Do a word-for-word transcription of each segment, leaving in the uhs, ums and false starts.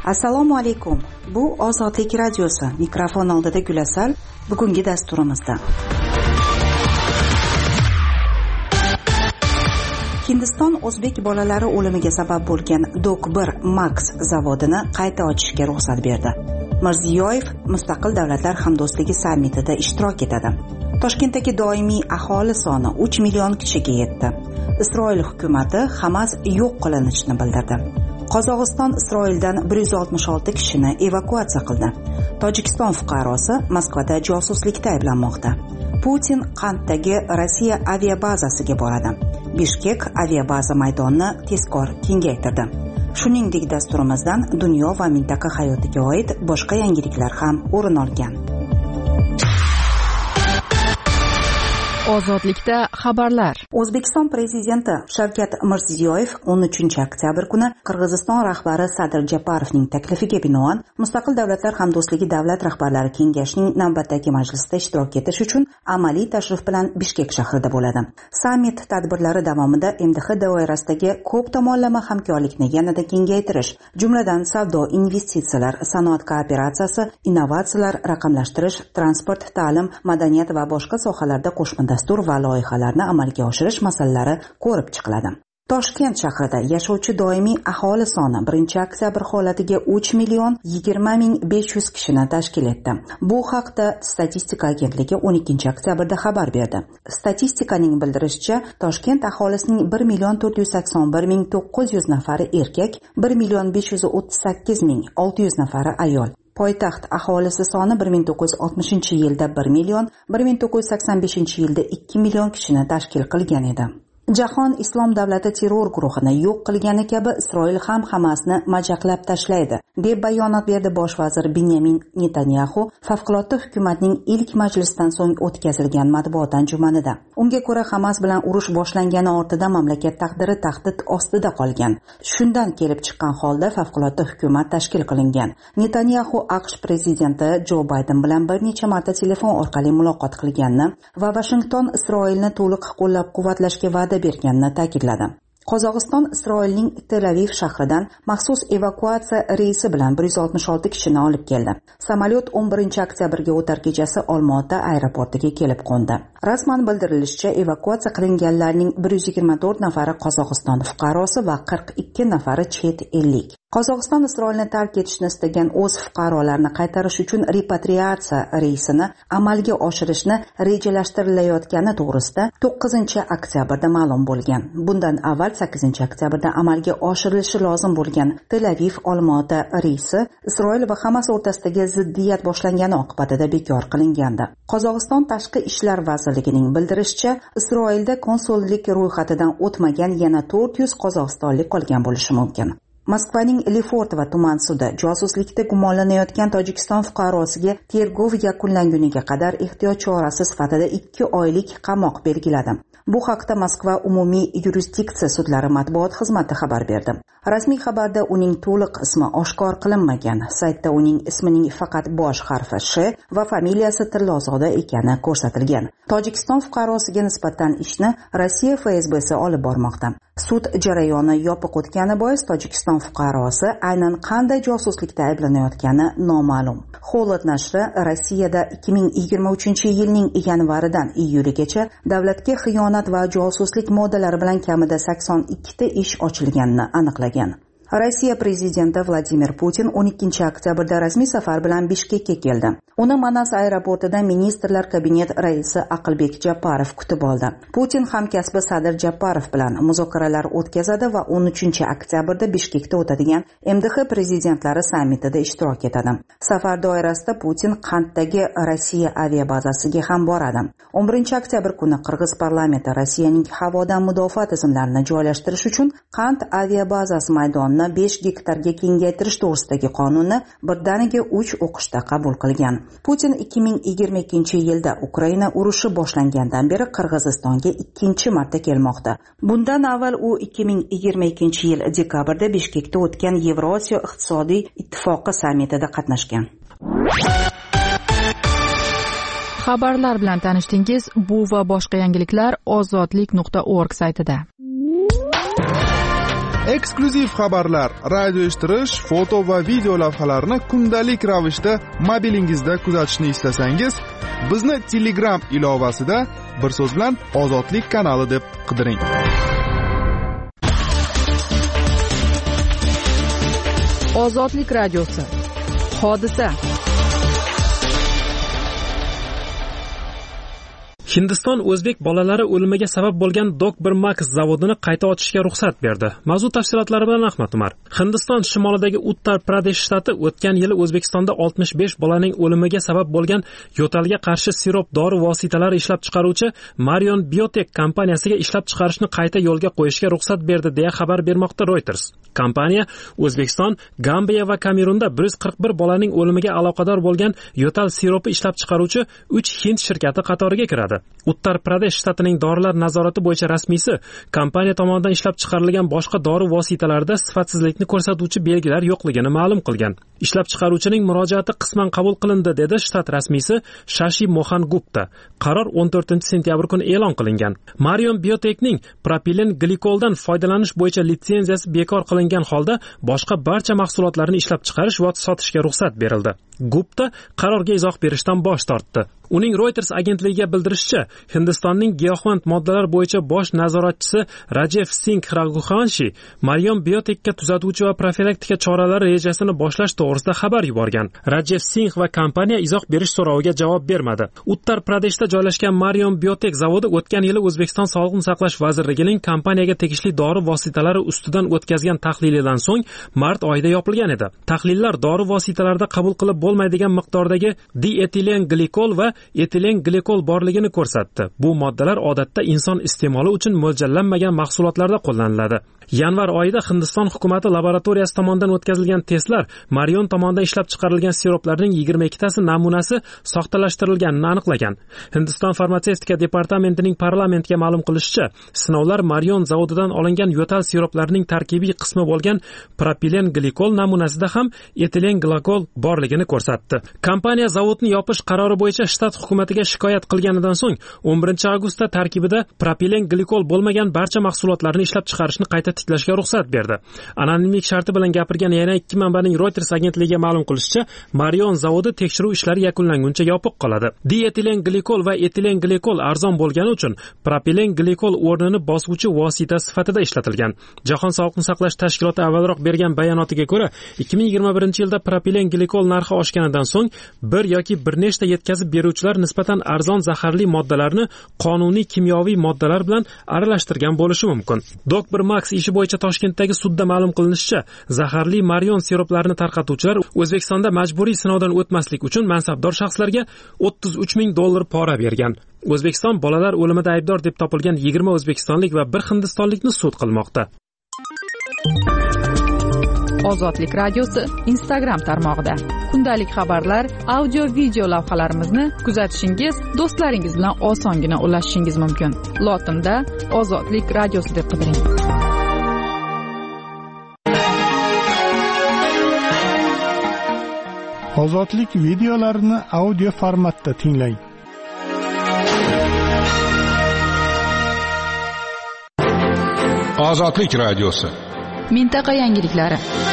Assalomu alaykum. Bu Ozodlik radiosi. Mikrofon oldida Gulasal. Bugungi dasturimizda Hindiston o'zbek bolalari o'limiga sabab bo'lgan Dok bir Max zavodini qayta ochishga ruxsat berdi. Mirziyoyev Mustaqil davlatlar hamdo'stligi sammitida ishtirok etadi. Toshkentdagi doimiy aholi soni uch million kishiga yetdi. Isroil hukumatı Hamas yo'q qilinishini bildirdi. Qozog'iston Isroildan bir yuz oltmish olti kishini evakuatsiya qildi. Tojikiston fuqarosi Moskvada josuslikda ayblanmoqda. Putin Qanddagi Rossiya aviabazasiga boradi. Bishkek aviabaza maydonini tezkor kengaytirdi. Shuningdek, dasturimizdan dunyo va mintaqa hayotiga oid boshqa yangiliklar ham o'rin olgan. Ozodlikda xabarlar. O'zbekiston prezidenti Shavkat Mirziyoyev o'n uchinchi oktyabr kuni Qirg'iziston rahbari Sadir Japarovning taklifiga binoan Mustaqil davlatlar hamdo'stligi davlat rahbarlari kengashining navbatdagi majlisida ishtirok etish uchun amaliy tashrif bilan Bishkek shahrida bo'ladi. Sammit tadbirlari davomida M D H doirasidagi ko'p tomonlama hamkorlikni yanada kengaytirish, jumladan savdo, investitsiyalar, sanoat kooperatsiyasi, innovatsiyalar, raqamlashtirish, transport, ta'lim, madaniyat va boshqa sohalarda qo'shma dastur va loyihalarni amalga oshirish masalalari ko'rib chiqiladi. Toshkent shahrida yashovchi doimiy aholi soni birinchi oktyabr holatiga uch million yigirma ming besh yuz kishini tashkil etdi. Bu haqda Statistika agentligi o'n ikkinchi oktyabrda xabar berdi. Statistikaning bildirishicha, Toshkent aholisining bir million to'rt yuz sakson bir ming to'qqiz yuz nafari erkak, bir million besh yuz o'ttiz sakkiz ming olti yuz nafari ayol. Poytaxt aholisi soni bir ming to'qqiz yuz oltmishinchi yilda bir million, bir ming to'qqiz yuz sakson beshinchi yilda ikki million kishini tashkil qilgan edi. Jahon Islom davlati terror guruhini yo'q qilgani kabi Isroil ham Hamasni majaqlab tashlaydi, deb bayonot berdi bosh vazir Benyamin Netanyahu favqulodda hukumatning ilk majlisdan so'ng o'tkazilgan matbuot anjumanida. Unga ko'ra, Hamas bilan urush boshlangani ortida mamlakat taqdiri tahdid ostida qolgan. Shundan kelib chiqqan holda favqulodda hukumat tashkil qilingan. Netanyahu AQSh prezidenti Jo Bayden bilan bir necha marta telefon orqali muloqot qilganini va Washington Isroilni to'liq qo'llab-quvvatlashga va'da berganini ta'kidladi. Qozog'iston Isroilning Tel Aviv shahridan maxsus evakuatsiya reysi bilan bir yuz oltmish olti kishini olib keldi. Samolyot o'n birinchi oktyabrga o'tar kechasi Olmaota aeroportiga kelib qo'ndi. Rasman bildirilishicha, evakuatsiya qilinganlarning bir yuz yigirma to'rt nafari Qozog'iston fuqarosi va qirq ikki nafari chet ellik. Qozog'iston Isroilni tark etishni istagan o'z fuqarolarini qaytarish uchun repatriatsiya reysini amalga oshirishni rejalashtirilayotgani to'g'risida to'qqizinchi oktyabrda ma'lum bo'lgan. Bundan avval sakkizinchi oktyabrda amalga oshirilishi lozim bo'lgan Tel Aviv Olmaota reysi Isroil va Hamas o'rtasidagi ziddiyat boshlangani oqibatida bekor qilingandi. Qozog'iston Tashqi ishlar vazirligining bildirishicha, Isroilda konsullik ro'yxatidan o'tmagan yana to'rt yuz qozog'istonlik qolgan bo'lishi mumkin. Moskvaning Lefort va tuman sudi josuslikda gumonlanayotgan Tojikiston fuqarosiga tergov yakunlanguniga qadar ehtiyot chorasi sifatida ikki oylik qamoq belgiladi. Bu haqda Moskva umumiy yurisdiksiya sudlari matbuot xizmati xabar berdi. Rasmiy xabarda uning to'liq ismi oshkor qilinmagan. Saytda uning ismining faqat bosh harfi Sh va familiyasi Tillozoda ekani ko'rsatilgan. Tojikiston fuqarosiga nisbatan ishni Rossiya F S B'si olib bormoqda. Sud jarayoni yopiq o'tgani bois Tojikiston fuqarosi aynan qanday josuslikda ayblanayotgani noma'lum. Holat nashri Rossiyada ikki ming yigirma uchinchi yilning yanvaridan iyuligacha davlatga xiyonat va josuslik moddalari bilan kamida sakson ikkita ish ochilganini aniqlagan. Rossiya prezidenti Vladimir Putin o'n ikkinchi oktyabrda rasmiy safar bilan Bishkekka keldi. Uni Manas aeroportida ministrlar kabinet raisi Aqlbek Japarov kutib oldi. Putin hamkasbi Sadir Japarov bilan muzokaralar o'tkazadi va o'n uchinchi oktyabrda Bishkekda o'tadigan M D H prezidentlari sammitida ishtirok etadi. Safar doirasida Putin Qanddagi Rossiya aviabazasiga ham boradi. o'n birinchi oktyabr kuni Qirg'iz parlamenti Rossiyaning havodan mudofaa tizimlarini joylashtirish uchun Qand aviabazasi maydonini besh gektarga kengaytirish to'g'risidagi qonunni birdaniga uch o'qishda qabul qilgan. Putin ikki ming yigirma ikkinchi yilda Ukraina urushi boshlangandan beri Qirg'izistonga ikkinchi marta kelmoqda. Bundan avval u ikki ming yigirma ikkinchi yil dekabrda Bishkekda o'tgan Yevrosiyo iqtisodiy ittifoqi sammitida qatnashgan. Xabarlar bilan tanishdingiz. Bu va boshqa yangiliklar ozodlik nuqta org saytida. eksklyuziv xabarlar, radio eshittirish, foto va video lavhalarni kundalik ravishda mobilingizda kuzatishni istasangiz, bizni Telegram ilovasida bir so'z bilan Ozodlik kanali deb qidiring. Ozodlik radiosi. Hodisa. Hindiston o'zbek bolalari o'limiga sabab bo'lgan Dokbermax zavodini qayta ochishga ruxsat berdi. Mavzu tafsilotlari bilan Ahmad Umar. Hindiston shimolidagi Uttar Pradesh shtati o'tgan yili O'zbekistonda oltmish besh bolaning o'limiga sabab bo'lgan yo'talga qarshi sirop dori vositalari ishlab chiqaruvchi Marion Biotech kompaniyasiga ishlab chiqarishni qayta yo'lga qo'yishga ruxsat berdi deya xabar bermoqda Reuters. Kompaniya O'zbekiston, Gambiya va Kamerunda bir yuz qirq bir bolaning o'limiga aloqador bo'lgan yo'tal siropi ishlab chiqaruvchi uch hind shirkati qatoriga kiradi. Uttar Pradesh shtatining dorilar nazorati bo'yicha rasmiysi kompaniya tomonidan ishlab chiqarilgan boshqa dori vositalarida sifatsizlikni ko'rsatuvchi belgilar yo'qligini ma'lum qilgan. Ishlab chiqaruvchining murojaati qisman qabul qilindi, dedi shtat rasmiysi Shashi Mohan Gupta. Qaror o'n to'rtinchi sentyabr kuni e'lon qilingan. Marion Biotechning propilen glikoldan foydalanish bo'yicha litsenziyasi bekor qilingan holda boshqa barcha mahsulotlarni ishlab chiqarish va sotishga ruxsat berildi. Gupta qarorga izoh berishdan bosh tortdi. Uning Reuters agentligiga bildirishicha, Hindistonning giyohvand moddalar bo'yicha bosh nazoratchisi Rajev Singh Raghuvanshi Marion Biotechga tuzatuvchi va profilaktika choralari rejasini boshlash to'g'risida xabar yuborgan. Rajev Singh va kompaniya izoh berish so'roviga javob bermadi. Uttar Pradeshda joylashgan Marion Biotech zavodi o'tgan yili O'zbekiston Sog'liqni saqlash vazirligining kompaniyaga tegishli dori vositalari ustidan o'tkazgan tahlilidan so'ng mart oyida yopilgan edi. Tahlillar dori vositalarida qabul qilib bo'lmaydigan miqdordagi dietilen glikol va etilen glikol borligini ko'rsatdi. Bu moddalar odatda inson iste'moli uchun mo'ljallanmagan mahsulotlarda qo'llaniladi. Yanvar oyida Hindiston hukumati laboratoriyasi tomonidan o'tkazilgan testlar Marion tomonidan ishlab chiqarilgan siroplarning yigirma ikkitasi namunasi soxtalashtirilganini aniqlagan. Hindiston farmatsevtika departamentining parlamentga ma'lum qilishicha, sinovlar Marion zavodidan olingan yo'tal siroplarining tarkibiy qismi bo'lgan propilen glikol namunasida ham etilen glikol borligini ko'rsatdi. Kompaniya zavodni yopish qarori bo'yicha shtat hukumatiga shikoyat qilganidan so'ng o'n birinchi avgustda tarkibida propilen glikol bo'lmagan barcha mahsulotlarni ishlab chiqarishni qayta tiklashga ruxsat berdi. Anonimlik sharti bilan gapirgan yana ikki manbaning Reuters agentligiga ma'lum qilishicha, Marion zavodi tekshiruv ishlari yakunlanguncha yopiq qoladi. Dietilen glikol va etilen glikol arzon bo'lgani uchun propilen glikol o'rnini bosuvchi vosita sifatida ishlatilgan. Jahon sog'liqni saqlash tashkiloti avvalroq bergan bayonotiga ko'ra, ikki ming yigirma birinchi yilda propilen glikol narxi oshganidan so'ng bir yoki bir nechta yetkazib beruvchilar nisbatan arzon zaharli moddalarni qonuniy kimyoviy moddalar bilan aralashtirgan bo'lishi mumkin. Dokbermax ishi bo'yicha Toshkentdagi sudda ma'lum qilinishicha, zaharli Marion siroplarini tarqatuvchilar O'zbekistonda majburiy sinovdan o'tmaslik uchun mansabdor shaxslarga o'ttiz uch ming dollar pora bergan. O'zbekiston bolalar o'limida aybdor deb topilgan yigirma o'zbekistonlik va bir hindistonlikni sud qilmoqda. Ozodlik radiosi Instagram tarmog'ida kundalik xabarlar, audio video lavhalarimizni kuzatishingiz, do'stlaringiz bilan osongina ulashishingiz mumkin. Lotinda Ozodlik radiosi deb qidiring. Ozodlik videolarini audio formatda tinglang. Ozodlik radiosi. Mintaqa yangiliklari.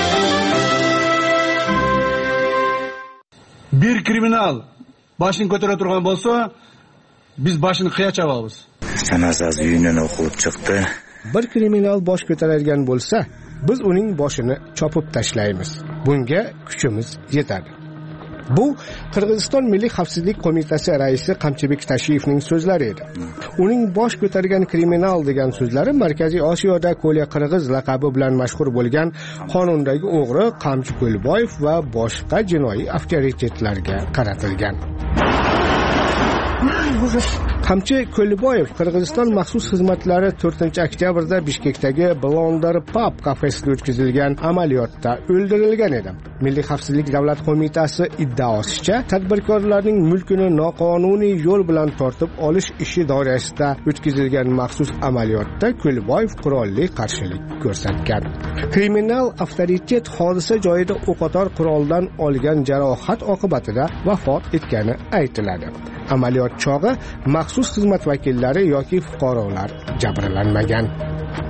Bir kriminal boshini ko'tara turgan bo'lsa, biz boshini qiya chavamiz. Sanasiz uyini o'qib chiqdi. Bir kriminal bosh ko'taradigan bo'lsa, biz uning boshini chopib tashlaymiz. Bunga kuchimiz yetadi. Bu Qirg'iziston Milliy xavfsizlik qo'mitasi raisi Qamchibek Tashiyevning so'zlari edi. Uning bosh ko'targan kriminal degan so'zlari Markaziy Osiyoda Ko'lya Qirg'iz laqabi bilan mashhur bo'lgan qonundagi o'g'ri Qamchi Ko'lboyev va boshqa jinoiy avtoritetlarga qaratilgan. Qamchi Ko'lboyev Qirg'iziston maxsus xizmatlari to'rtinchi oktyabrda Bishkekdagi Blonder Pub kafesida o'tkazilgan amaliyotda o'ldirilgan edi. Milliy xavfsizlik davlat qo'mitasi iddaosicha, tadbirkorlarning mulkini noqonuniy yo'l bilan tortib olish ishi doirasida o'tkazilgan maxsus amaliyotda Ko'lboyev qurolli qarshilik ko'rsatgan. Kriminal avtoritet hodisa joyida o'qotar quroldan olgan jarohat oqibatida vafot etgani aytiladi. Amaliyot chog'i maxsus xizmat vakillari yoki fuqarolar jabrlanmagan.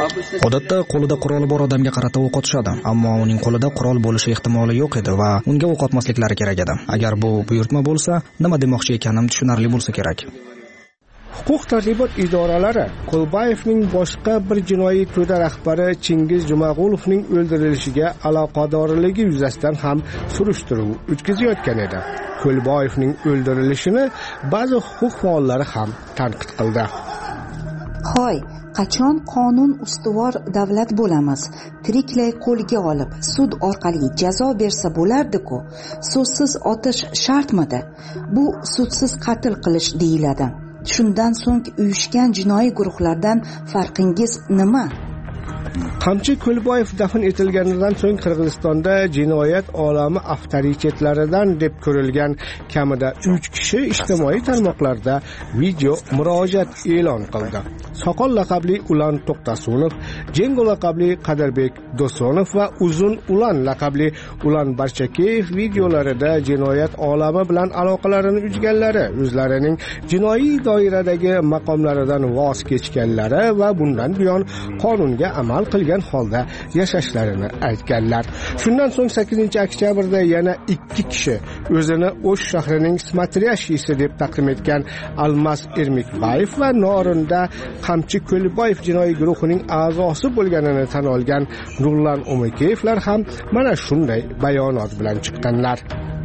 Odatda qo'lida quroli bor odamga qarata o'q otishadi, ammo uning qo'lida qurol bo'lishi ehtimoli yo'q edi va unga o'q otmasliklari kerak edi. Agar bu buyurtma bo'lsa, nima demoqchi ekanim tushunarli bo'lsa kerak. Huquq tartibot idoralari Qo'lbayevning boshqa bir jinoiy to'da rahbari Chingiz Jumag'ulovning o'ldirilishiga aloqadorligi yuzasidan ham surishtiruv o'tkazayotgan edi. Qo'lbayevning o'ldirilishini ba'zi huquq faollari ham tanqid qildi. Hoy, qachon qonun ustuvor davlat bo'lamiz? Tiriklay qo'lga olib, sud orqali jazo bersa bo'lardi-ku. So'zsiz otish shartmidi? Bu sudsiz qatl qilish deyiladi. Shundan so'ng uyushgan jinoiy guruhlardan farqingiz nima? Qamchi Qo'lboyev dafn etilganidan so'ng Qirg'izistonda jinoyat olami avtoritetlaridan deb ko'rilgan kamida uch kishi ijtimoiy tarmoqlarda video murojaat e'lon qildi. Soqol laqabli Ulan To'xtasunov, Jengo laqabli Qadirbek Dosonov va Uzun Ulan laqabli Ulan Barchakeyev videolarida jinoyat olami bilan aloqalarini uzganlari, o'zlarining jinoiy doiradagi maqomlaridan voz kechganlari va bundan buyon qonunga amal qilgan holda yashashlarini aytganlar. Shundan so'ng sakkizinchi oktyabrda yana ikki kishi o'zini O'sh shahrining smatriyashisi deb taqdim etgan Almas Ermekbayev va Norinda Qamchi Qo'lboyev jinoiy guruhining a'zosi bo'lganini tan olgan Nurlan Umekeyevlar ham mana shunday bayonot bilan chiqqanlar.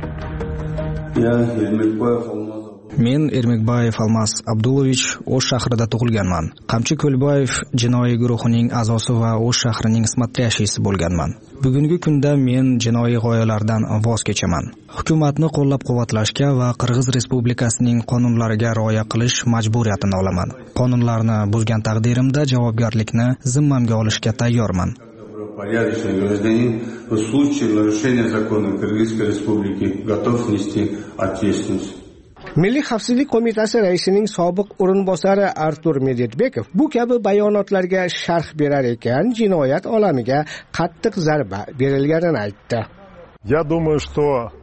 Men Ermekbayev Almas Abdulovich O'sh shahrida tug'ilganman. Qamchi Qo'lboyev jinoiy guruhining a'zosi va O'sh shahrining smatriyashisi bo'lganman. Bugungi kunda men jinoiy g'oyalardan voz kechaman. Hukumatni qo'llab-quvvatlashga va Qirg'iz Respublikasining qonunlariga rioya qilish majburiyatini olaman. Qonunlarni buzgan taqdirimda javobgarlikni zimmamga olishga tayyorman. Порядочный гражданин в случае нарушения закона Кыргызской Республики готов нести ответственность. Milliy xavfsizlik qo'mitasi raisining sobiq o'rinbosari Artur Medvedbekov bu kabi bayonotlarga sharh berar ekan, jinoyat olamiga qattiq zarba berilganini aytdi. Я думаю, что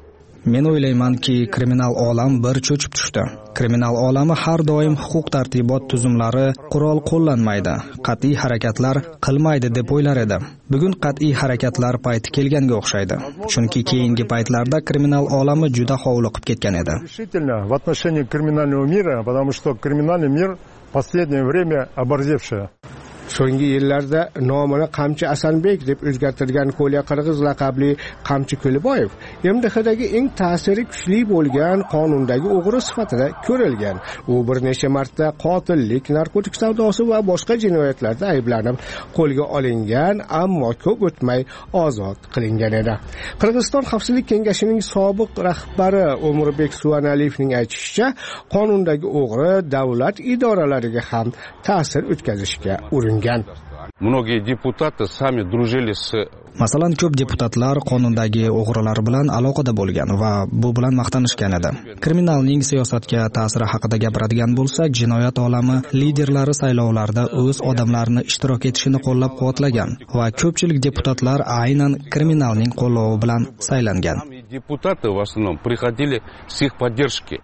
Men o'ylaymanki, kriminal olam bir cho'chib tushdi. Kriminal olami har doim huquq tartibot tuzumlari, qurol qo'llanmaydi, qat'iy harakatlar qilmaydi deb o'ylar edi. Bugun qat'iy harakatlar payti kelganga o'xshaydi. Chunki keyingi paytlarda kriminal olami juda hovliqib ketgan edi. Решительно в отношении криминального мира, потому что криминальный мир в последнее время оборзевший. So'nggi yillarda nomini Qamchi Asanbek deb o'zgartirgan Qo'lya Qirg'iz laqabli Qamchi Qo'lboyev M D Xdagi eng ta'siri kuchli bo'lgan qonundagi o'g'ri sifatida ko'rilgan. U bir necha marta qotillik, narkotik savdosi va boshqa jinoyatlarda ayblanib qo'lga olingan, ammo ko'p o'tmay ozod qilingan edi. Qirg'iziston Xavfsizlik kengashining sobiq rahbari O'mirbek Suvanaliyevning aytishicha, qonundagi o'g'ri davlat idoralariga ham ta'sir o'tkazishga uringan. Многие депутаты сами дружили с Masalan, ko'p deputatlar qonundagi o'g'rilar bilan aloqada bo'lgan va bu bilan maqtanishgan edi. Kriminalning siyosatga ta'siri haqida gapiradigan bo'lsak, jinoyat olami liderlari saylovlarda o'z odamlarini ishtirok etishini qo'llab-quvvatlagan va ko'pchilik deputatlar aynan kriminalning qo'llovi bilan saylangan. Депутаты в основном приходили с их поддержки.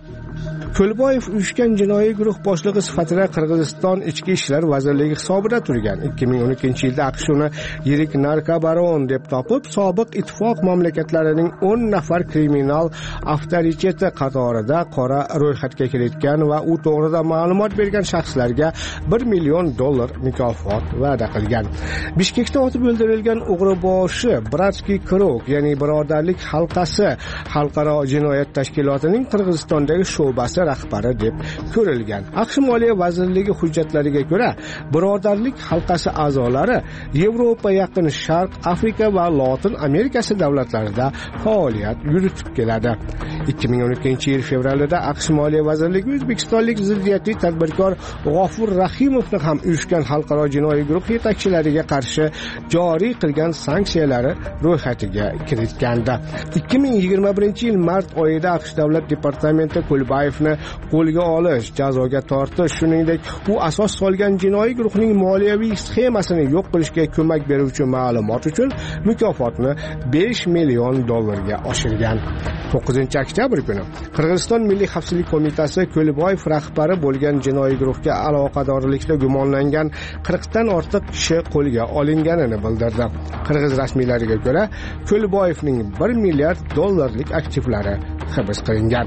Qo'lboyev uyushgan jinoiy guruh boshlig'i sifatida Qirg'iziston Ichki ishlar vazirligi hisobida turgan. ikki ming o'n ikkinchi yilda AQSh uni yirik narkobaron deb topib, sobiq ittifoq mamlakatlarining o'n nafar kriminal avtoriteti qatorida qora ro'yxatga kiritgan va u to'g'rida ma'lumot bergan shaxslarga bir million dollar mukofot va'da qilgan. Bishkekda otib o'ldirilgan o'g'riboshi Bratskiy Krog, ya'ni birodarlik halqasi xalqaro jinoyat tashkilotining Qirg'izistondagi sho'basi rahbari deb ko'rilgan. AQSh Moliya vazirligi hujjatlariga ko'ra, birodarlik halqasi a'zolari Yevropa, Yaqin Sharq, Afrika va Lotin Amerikasi davlatlarida faoliyat yuritib keladi. ikki ming o'n ikkinchi yil fevralida AQSh Moliya vazirligi o'zbekistonlik ziddiyatli tadbirkor G'ofur Rahimovni ham uyushgan xalqaro jinoiy guruh yetakchilariga qarshi joriy qilgan sanksiyalari ro'yxatiga kiritgandi. ikki ming yigirma birinchi yil mart oyida AQSh davlat departamenti Qo'lboyevni qo'lga olish, jazoga tortish, shuningdek u asos solgan jinoiy guruhning moliyaviy sxemasini yo'q qilishga ko'mak beruvchi ma'lumot uchun mukofotni besh million dollarga oshirgan. to'qqizinchi oktyabr kuni Qirg'iziston Milliy xavfsizlik qo'mitasi Ko'liboyev rahbari bo'lgan jinoiy guruhga aloqadorlikda gumonlangan qirq dan ortiq kishi qo'lga olinganini bildirdi. Qirg'iz rasmiylariga ko'ra, Ko'liboyevning bir milliard dollarlik aktivlari hibs qilingan.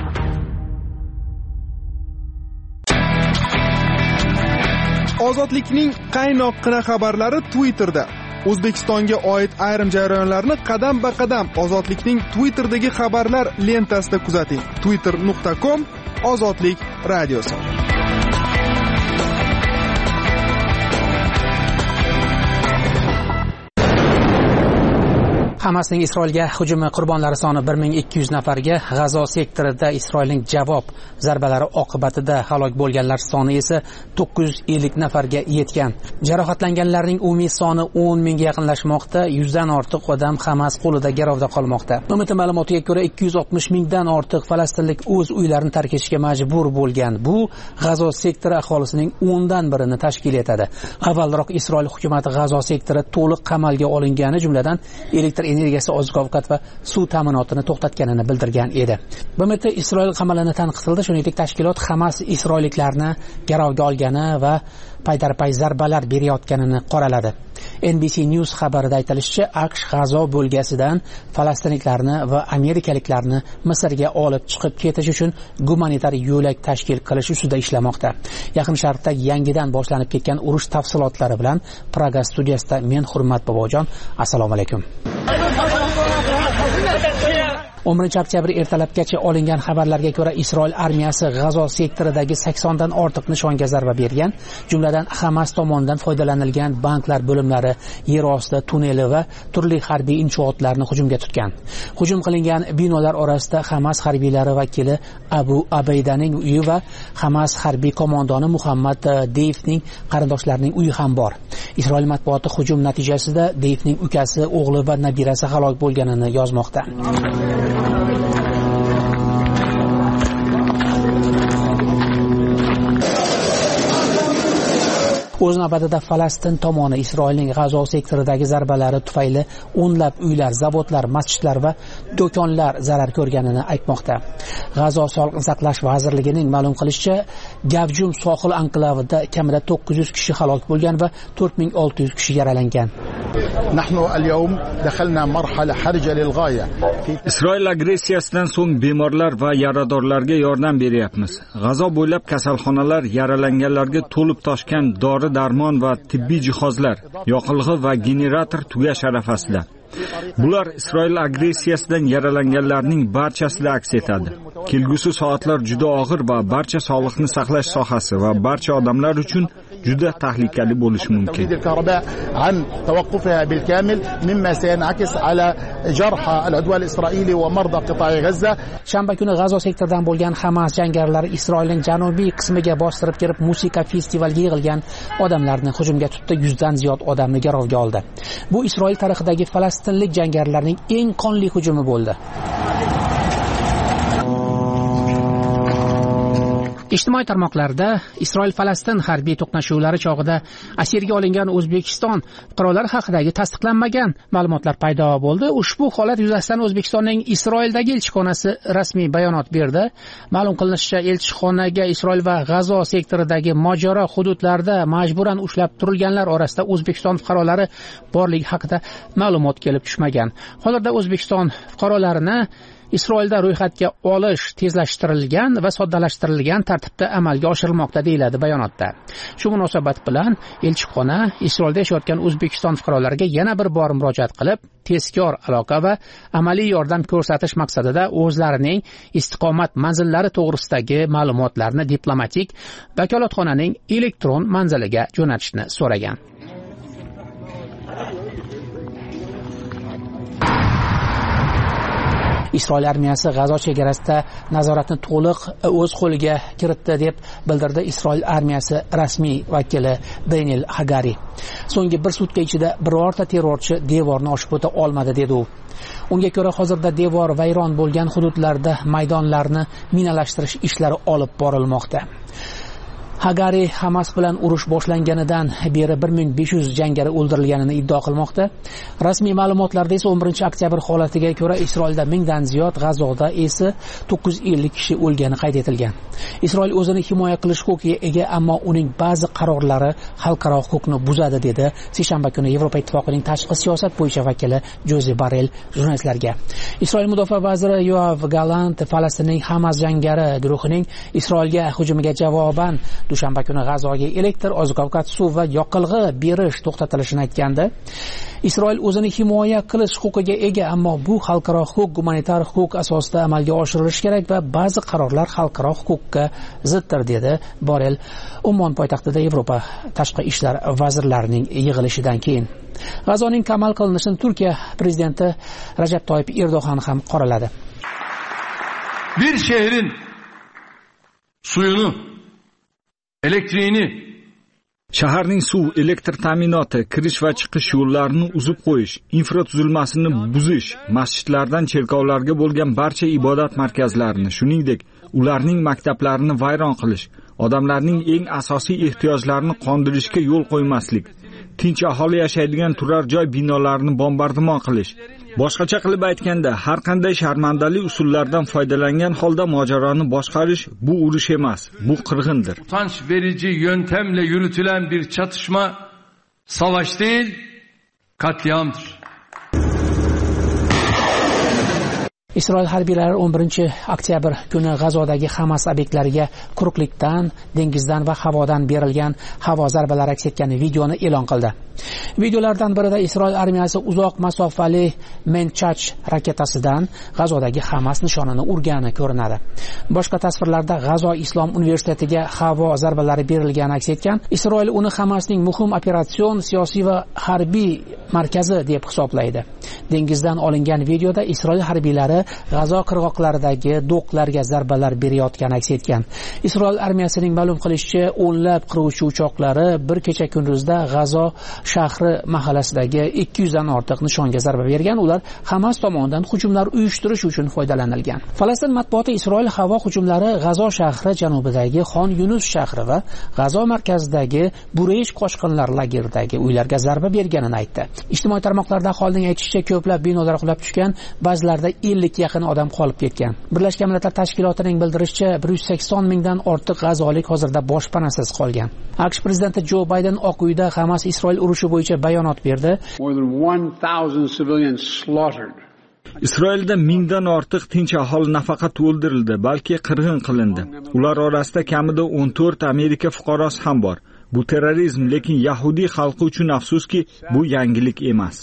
Ozodlikning qaynoqqina xabarlari Twitterda. O'zbekistonga oid ayrim jarayonlarni qadam-ba-qadam Ozodlikning Twitterdagi xabarlar lentasida kuzating. twitter nuqta com Ozodlik radiosi. Hamasning Isroilga hujumi qurbonlari soni bir ming ikki yuz nafarga, G'azo sektorida Isroilning javob zarbalari oqibatida halok bo'lganlar soni esa to'qqiz yuz ellik nafarga yetgan. Jarohatlanganlarning umumiy soni o'n mingga yaqinlashmoqda, yuzdan ortiq odam Hamas qo'lida garovda qolmoqda. M M T ma'lumotiga ko'ra ikki yuz oltmish mingdan ortiq falastinlik o'z uylarini tark etishga majbur bo'lgan. Bu G'azo sektori aholisining o'ndan birini tashkil etadi. Avvalroq Isroil hukumati G'azo sektori to'liq qamalga olingani, jumladan elektr energiyasi, oziq-ovqat va suv ta'minotini to'xtatganini bildirgan edi. B M T Isroil qamalini tanqid qildi, shuningdek tashkilot Hamas isroilliklarni garovga olgani va paydarpay zarbalar berayotganini qoraladi. N B C News xabarida aytilishicha, AQSh G'azo bo'lgasidan falastinliklarni va amerikaliklarni Misrga olib chiqib ketish uchun gumanitar yo'lak tashkil qilish ustida ishlamoqda. Yaqin Sharqda yangidan boshlanib ketgan urush tafsilotlari bilan Praga studiyasida men Hurmat Bobojon. Assalomu alaykum. o'n birinchi oktyabr ertalabgacha olingan xabarlarga ko'ra, Isroil armiyasi G'azo sektoridagi sakson dan ortiq nishonga zarba bergan, jumladan Hamas tomonidan foydalanilgan banklar bo'limlari, yer osti tunneli va turli harbiy inshootlarni hujumga tutgan. Hujum qilingan binolar orasida Hamas harbiylari vakili Abu Abaydaning uyi va Hamas harbiy qo'mondoni Muhammad Deyfning qarindoshlarining uyi ham bor. Isroil matbuoti hujum natijasida Deyfning ukasi, o'g'li va nabirasi halok bo'lganini yozmoqda. O'z navbatida Falastin tomoni Isroilning G'azo sektoridagi zarbalari tufayli o'nlab uylar, zavodlar, masjidlar va do'konlar zarar ko'rganini aytmoqda. G'azo Sog'liqni saqlash vazirligining ma'lum qilishicha, Gavjum sohil anklavida kamida to'qqiz yuz kishi halok bo'lgan va to'rt ming olti yuz kishi yaralangan. Isroil agressiyasidan so'ng bemorlar va yaradorlarga yordam beryapmiz. G'azo bo'ylab kasalxonalar yaralanganlarga to'lib toshgan dori darmon va tibbiy jihozlar, yoqilg'i va generator tugash arafasida. Bular Isroil agressiyasidan yaralanganlarning barchasida aks etadi. Kelgusi soatlar juda og'ir va barcha sog'liqni saqlash sohasi va barcha odamlar uchun juda tahlikali bo'lishi mumkin. Shanba kuni G'azo sektoridan bo'lgan Hamas jangarilari Isroilning janubiy qismiga bostirib kirib, musiqa festivaliga yig'ilgan odamlarni hujumga tutdi, yuzdan ziyod odamni garovga oldi. Bu Isroil tarixidagi falastinlik jangarilarning eng qonli hujumi bo'ldi. Ijtimoiy tarmoqlarda Isroil-Falastin harbiy to'qnashuvlari chog'ida asirga olingan O'zbekiston fuqarolari haqidagi tasdiqlanmagan ma'lumotlar paydo bo'ldi. Ushbu holat yuzasidan O'zbekistonning Isroildagi elchixonasi rasmiy bayonot berdi. Ma'lum qilinishicha, elchixonaga Isroil va G'azo sektoridagi mojaro hududlarda majburan ushlab turilganlar orasida O'zbekiston fuqarolari borligi haqida ma'lumot kelib tushmagan. Hozirda O'zbekiston fuqarolarini Isroilda ro'yxatga olish tezlashtirilgan va soddalashtirilgan tartibda amalga oshirilmoqda deyiladi bayonotda. Shu munosabat bilan elchixona Isroilda yashayotgan O'zbekiston fuqarolariga yana bir bor murojaat qilib, tezkor aloqa va amaliy yordam ko'rsatish maqsadida o'zlarining istiqomat manzillari to'g'risidagi ma'lumotlarni diplomatik vakolatxonaning elektron manziliga jo'natishni so'ragan. Isroil armiyasi G'azo chegarasida nazoratni to'liq o'z qo'liga kiritdi deb bildirdi Isroil armiyasi rasmiy vakili Daniel Hagari. So'nggi bir sutka ichida birorta terrorchi devorni oshib o'ta olmadi dedi u. Unga ko'ra, hozirda devor vayron bo'lgan hududlarda maydonlarni minalashtirish ishlari olib borilmoqda. Hagari Hamas bilan urush boshlanganidan beri bir ming besh yuz jangari o'ldirilganini iddao qilmoqda. Rasmiy ma'lumotlarda esa o'n birinchi oktyabr holatiga ko'ra Isroilda mingdan ziyod, G'azoda esa to'qqiz yuz ellik kishi o'lgani qayd etilgan. Isroil o'zini himoya qilish huquqiga ega, ammo uning ba'zi qarorlari xalqaro huquqni buzadi, dedi seshanba kuni Yevropa Ittifoqining tashqi siyosat bo'yicha vakili Joze Borrell jurnalistlarga. Isroil mudofaa vaziri Yoav Galant Falastinning Hamas jangari guruhining Isroilga hujumiga javoban dushanba kuni G'azoga elektr, oziq-ovqat, suv va yoqilg'i berish to'xtatilishini aytgandi. Isroil o'zini himoya qilish huquqiga ega, ammo bu xalqaro huquq, gumanitar huquq asosida amalga oshirilishi kerak va ba'zi qarorlar xalqaro huquqqa ziddir, dedi Borrell Ummon poytaxtida Yevropa tashqi ishlar vazirlarining yig'ilishidan keyin. G'azoning qamal qilinishini Turkiya prezidenti Rajab Toyyib Erdo'g'an ham qoraladi. Bir şehrin suyunu, elektriğini, shaharning suv, elektr ta'minoti, kirish va chiqish yo'llarini uzib qo'yish, infratuzilmasini buzish, masjidlardan cherkovlarga bo'lgan barcha ibodat markazlarini, shuningdek, ularning maktablarini vayron qilish, odamlarning eng asosiy ehtiyojlarini qondirishga yo'l qo'ymaslik, tinch aholi yashaydigan turar joy binolarini bombardimon qilish. Boshqacha qilib aytganda, har qanday sharmandali usullardan foydalangan holda mojaroni boshqarish bu urush emas, bu qirg'indir. Utanç verici yöntemle yürütülen bir çatışma savaş değil, katliamdır. Isroil harbiylari o'n birinchi oktyabr kuni G'azodagi Hamas obyektlariga quruqlikdan, dengizdan va havodan berilgan havo zarbalari aks etgan videoni e'lon qildi. Videolardan birida Isroil armiyasi uzoq masofali Menchach raketasidan G'azodagi Hamas nishonini urgani ko'rinadi. Boshqa tasvirlarda G'azo Islom universitetiga havo zarbalari berilgani aks etgan. Isroil uni Hamasning muhim operatsion, siyosiy va harbiy markazi deb hisoblaydi. Dengizdan olingan videoda Isroil harbiylari G'azo qirg'oqlaridagi do'qlarga zarbalar berayotgani aks etgan. Isroil armiyasining ma'lum qilishicha, o'nlab qiruvchi uchoqlari bir kecha kunduzda G'azo shahri mahallasidagi ikki yuz dan ortiq nishonga zarba bergan. Ular Hamas tomonidan hujumlar uyushtirish uchun foydalanilgan. Falastin matbuoti Isroil havo hujumlari G'azo shahri janubidagi Xon Yunus shahri va G'azo markazidagi Bureysh qochqinlar lageridagi uylarga zarba berganini aytdi. Ijtimoiy tarmoqlarda aholining aytishicha, ko'plab binolar qulab tushgan, ba'zilarida ellik yaqin odam qolib ketgan. Birlashgan Millatlar Tashkilotining bildirishicha, bir yuz sakson mingdan ortiq g'azolik hozirda boshpanasiz qolgan. AQSh prezidenti Jo Bayden Oq uyda Hamas Isroil urushi bo'yicha bayonot berdi. Isroilda mingdan ortiq tinch aholi nafaqat o'ldirildi, balki qirg'in qilindi. Ular orasida kamida o'n to'rt Amerika fuqarosi ham bor. Bu terrorizm, lekin Yahudiy xalqi uchun afsuski, bu yangilik emas.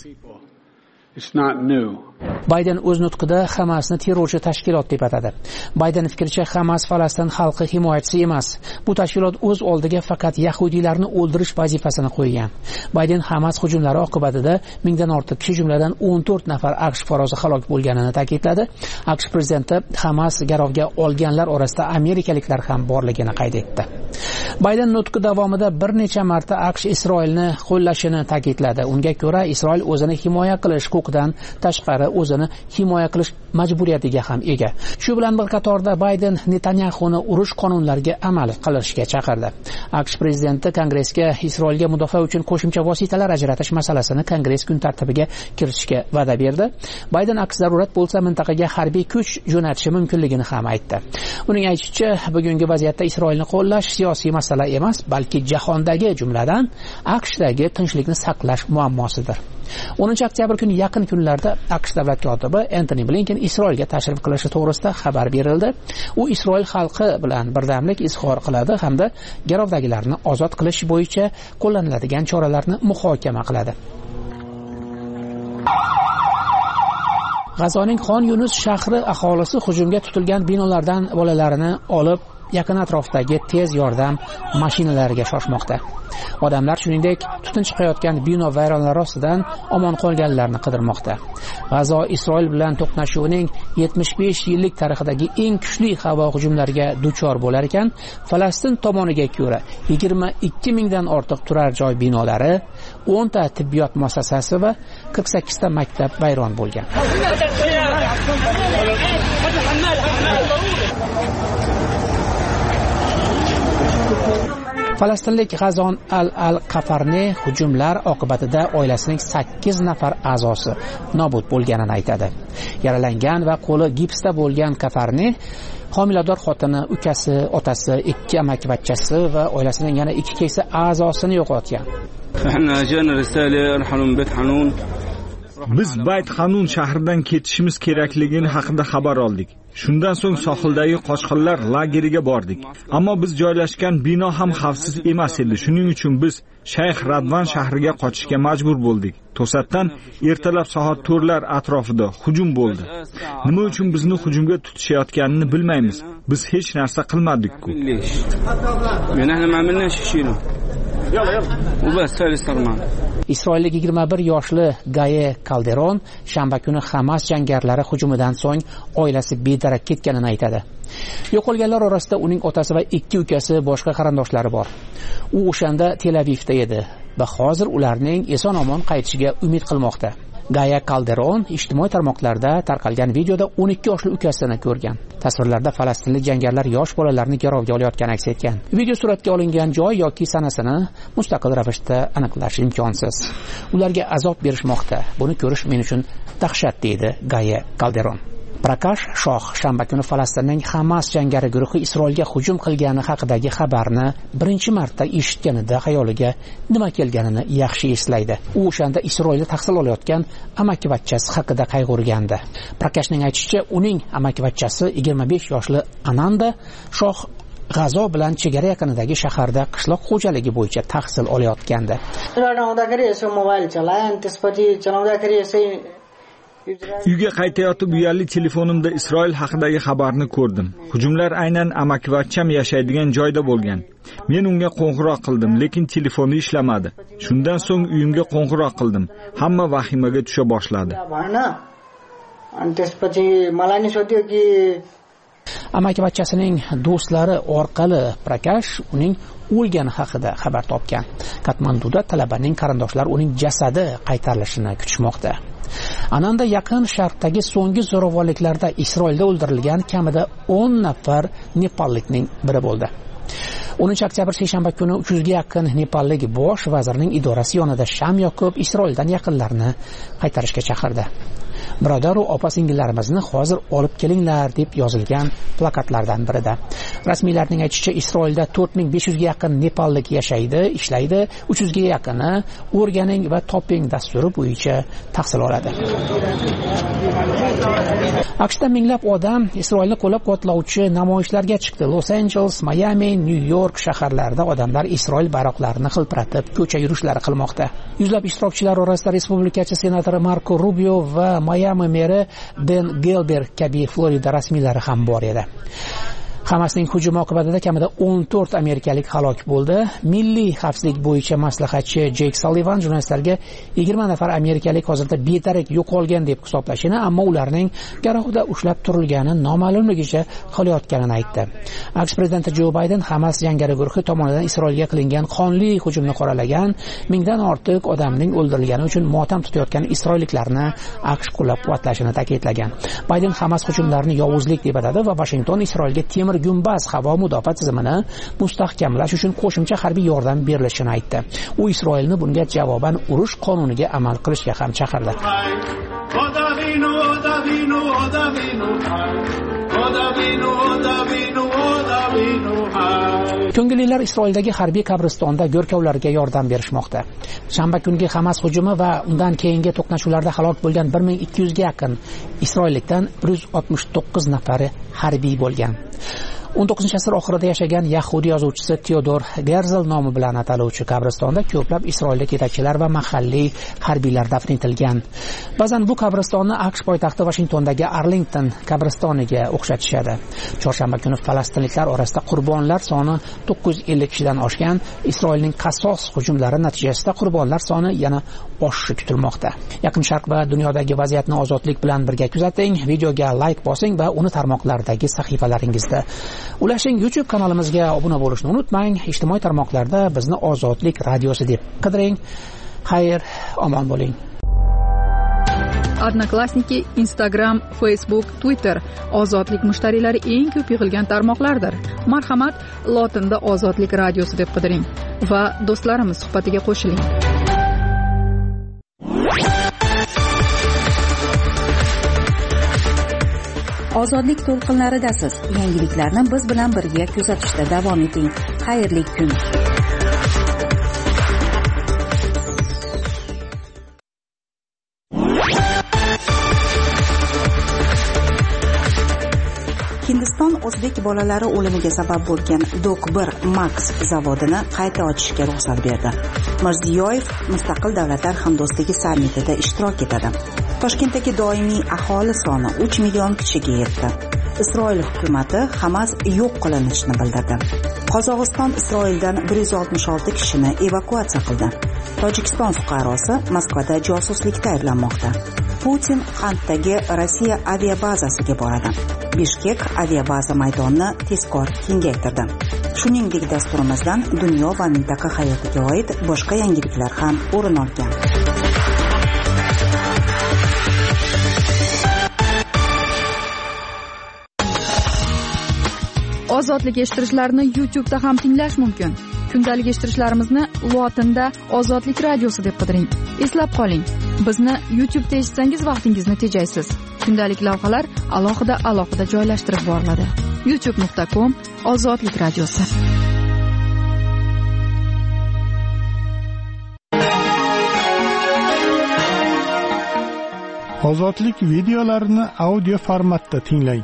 Bayden o'z nutqida Hamasni terrorchi tashkilot deb atadi. Bayden fikricha, Hamas Falastin xalqi himoyachisi emas. Bu tashkilot o'z oldiga faqat yahudiylarni o'ldirish vazifasini qo'ygan. Bayden Hamas hujumlari oqibatida mingdan ortiq kishi, jumladan o'n to'rt nafar AQSh fuqarosi halok bo'lganini ta'kidladi. AQSh prezidenti Hamas garovga olganlar orasida amerikaliklar ham borligini qayd etdi. Bayden nutqi davomida bir necha marta AQSh Isroilni qo'llashini ta'kidladi. Unga ko'ra, Isroil o'zini himoya qilish huquqidan tashqari o'zini himoya qilish majburiyatiga ham ega. Shu bilan bir qatorda Bayden Netanyahuni urush qonunlariga amal qilishga chaqirdi. AQSh prezidenti Kongressga Isroilga mudofaa uchun qo'shimcha vositalar ajratish masalasini Kongress kun tartibiga kiritishga va'da berdi. Bayden aks zarurat bo'lsa mintaqaga harbiy kuch jo'natishi mumkinligini ham aytdi. Uning aytishicha, bugungi vaziyatda Isroilni qo'llash siyosiy masala emas, balki jahondagi, jumladan AQShdagi tinchlikni saqlash muammosidir. o'ninchi oktyabr kuni yaqin kunlarda AQSh davlat kotibi Antony Blinken Isroilga tashrif qilishi to'g'risida xabar berildi. U Isroil xalqi bilan birdamlik izhor qiladi hamda garovdagilarni ozod qilish bo'yicha qo'llaniladigan choralarni muhokama qiladi. G'azoning Xon Yunus shahri aholisi hujumga tutilgan binolardan bolalarini olib yaqin atrofdagi tez yordam mashinalariga shoshmoqda. Odamlar shuningdek tutun chiqayotgan bino vayronlari ostidan omon qolganlarni qidirmoqda. G'azo Isroil bilan to'qnashuvining yetmish besh yillik tarixidagi eng kuchli havo hujumlariga duchor bo'lar ekan, Falastin tomoniga ko'ra yigirma ikki mingdan ortiq turar joy binolari, o'n ta tibbiyot muassasasi va qirq sakkiz ta maktab vayron bo'lgan. falastinlik G'azon al-al-Qafarni hujumlar oqibatida oilasining sakkiz nafar a'zosi nobud bo'lganini aytadi. Yaralangan va qo'li gipsda bo'lgan Qafarni homilador xotini, ukasi, otasi, ikki amakivachchasi va oilasining yana ikki keksa a'zosini yo'qotgan. Biz Bayt Hanun shahridan ketishimiz kerakligini haqida xabar oldik. Shundan so'ng sohildagi qochqinlar lageriga bordik. Ammo biz joylashgan bino ham xavfsiz emas edi. Shuning uchun biz Shayx Radvan shahriga qochishga majbur bo'ldik. To'satdan ertalab soat to'rtlar atrofida hujum bo'ldi. Nima uchun bizni hujumga tutishayotganini bilmaymiz. Biz hech narsa qilmadik-ku. Isroillik yigirma bir yoshli Gaye Calderon shanba kuni Hamas jangarilari hujumidan so'ng oilasi bedarak ketganini aytadi. Yo'qolganlar orasida uning otasi va ikki ukasi, boshqa qarindoshlari bor. U o'shanda Tel Avivda edi va hozir ularning eson-omon qaytishiga umid qilmoqda. Gaye Calderon ijtimoiy tarmoqlarda tarqalgan videoda o'n ikki yoshli ukasini ko'rgan. Tasvirlarda falastinlik jangarilar yosh bolalarni garovga olayotgani aks etgan. Video suratga olingan joy yoki sanasini mustaqil ravishda aniqlash imkonsiz. Ularga azob berishmoqda. Buni ko'rish men uchun dahshat, deydi Gaye Calderon. Prakash Shoh shanba kuni Falastinning Hamas jangari guruhi Isroilga hujum qilgani haqidagi xabarni birinchi marta eshitganida xayoliga nima kelganini yaxshi eslaydi. U o'shanda Isroilda tahsil olayotgan amakivachchasi haqida qayg'urgandi. Prakashning aytishicha, uning amakivachchasi yigirma besh yoshli Ananda Shoh G'azo bilan chegara yaqinidagi shaharda qishloq xo'jaligi bo'yicha tahsil olayotgandi. Uyga qaytayotib uyali telefonimda Isroil haqidagi xabarni ko'rdim. Hujumlar aynan amakivachcham yashaydigan joyda bo'lgan. Men unga qo'ng'iroq qildim, lekin telefoni ishlamadi. Shundan so'ng uyimga qo'ng'iroq qildim. Hamma vahimaga tusha boshladi. Amakivachchasining do'stlari orqali Prakash uning o'lgani haqida xabar topgan. Katmanduda talabaning qarindoshlari uning jasadi qaytarilishini kutishmoqda. Ananda yaqin sharqdagi so'nggi zo'ravonliklarda Isroilda o'ldirilgan kamida o'n nafar nepallikning biri bo'ldi. o'ninchi oktyabr seshanba kuni uch yuzga yaqin nepallik bosh vazirning idorasi yonida sham yoqib Isroildan yaqinlarni qaytarishga chaqirdi. Birodar va opa-singillarimizni hozir olib kelinglar deb yozilgan plakatlardan birida. Rasmiylarning aytishicha, Isroilda to'rt ming besh yuzga yaqin nepallik yashaydi, ishlaydi, uch yuzga yaqini o'rganing va toping dasturi bo'yicha tahsil oladi. AQShda minglab odam Isroilni qo'llab-quvvatlovchi namoyishlarga chiqdi. Los Angeles, Miami, New York shaharlarida odamlar Isroil bayroqlarini hilpiratib ko'cha yurishlari qilmoqda. Yuzlab ishtirokchilar orasida respublikachi senator Marco Rubio va Miami meri Ben Gelber kabi Florida rasmiylari ham bor edi. Hamasning hujumi oqibatida kamida o'n to'rt amerikalik halok bo'ldi. Milliy xavfsizlik bo'yicha maslahatchi Jake Sullivan jurnalistlarga yigirma nafar amerikalik hozirda bedarak yo'qolgan deb hisoblashini, ammo ularning garovda ushlab turilgani noma'lumligicha qolayotganini aytdi. AQSh prezidenti Jo Bayden Hamas jangari guruhi tomonidan Isroilga qilingan qonli hujumni qoralagan, mingdan ortiq odamning o'ldirilgani uchun motam tutayotgan isroilliklarni AQSh qo'llab-quvvatlashini ta'kidlagan. Bayden Hamas hujumlarini yovuzlik deb atadi va Washington Isroilga temir gumbaz havo mudofaa tizimini mustahkamlash uchun qo'shimcha harbiy yordam berilishini aytdi. U Isroilni bunga javoban urush qonuniga amal qilishga ham chaqirdi. Ko'ngillilar Isroildagi harbiy qabristonda go'rkovlarga yordam berishmoqda. Shanba kungi Hamas hujumi va undan keyingi to'qnashuvlarda halok bo'lgan bir ming ikki yuzga yaqin isroillikdan bir yuz oltmish to'qqiz nafari harbiy bo'lgan. o'n to'qqizinchi asr oxirida yashagan Yahudi yozuvchisi Teodor Herzl nomi bilan ataluvchi qabristonda ko'plab Isroillik yetakchilar va mahalliy harbiylar dafn etilgan. Ba'zan bu qabristonni AQSh poytaxti Washingtondagi Arlington qabristoniga o'xshatishadi. Chorshanba kuni falastinliklar orasida qurbonlar soni to'qqiz yuz ellik kishidan oshgan. Isroilning qasos hujumlari natijasida qurbonlar soni yana oshishi kutilmoqda. Yaqin Sharq va dunyodagi vaziyatni ozodlik bilan birga kuzating. Videoga like bosing va uni tarmoqlardagi sahifalaringizda ulashing. YouTube kanalimizga obuna bo'lishni unutmang. Ijtimoiy tarmoqlarda bizni Ozodlik radiosi deb qidiring. Xayr, omon bo'ling. Odnoklassniki, Instagram, Facebook, Twitter ozodlik mushtariylari eng ko'p yig'ilgan tarmoqlardir. Marhamat, lotinda ozodlik radiosi deb qidiring va do'stlarimiz suhbatiga qo'shiling. Ozodlik to'lqinlaridasiz. Yangiliklarni biz bilan birga kuzatishda davom eting. Xayrli kun. Hindiston o'zbek bolalari o'limiga sabab bo'lgan Dok bir Max zavodini qayta ochishga ruxsat berdi. Mirziyoyev Mustaqil Davlatlar Hamdo'stligi sammitida ishtirok etadi. Toshkentdagi doimiy aholi soni uch million kishiga yetdi. Isroil hukumati Hamas yo'q qilinishini bildirdi. Qozog'iston Isroildan bir yuz oltmish olti kishini evakuatsiya qildi. Tojikiston fuqarosi Moskvada josuslikda ayblanmoqda. Putin Xantdagi Rossiya aviabazasiga boradi. Bishkek aviabaza maydonini tezkor kengaytirdi. Shuningdek, dasturimizdan dunyo va mintaqa hayotiga oid boshqa yangiliklar ham o'rin olgan. Ozodlik eshittirishlarni YouTube'da ham tinglash mumkin. Kundalik eshittirishlarimizni lotinda ozodlik radiosi deb qidiring. Eslab qoling, bizni YouTube'da eshitsangiz vaqtingizni tejaysiz. Kundalik lavhalar alohida alohida joylashtirib boriladi. youtube nuqta com ozodlik radiosi. Ozodlik videolarini audio formatda tinglang.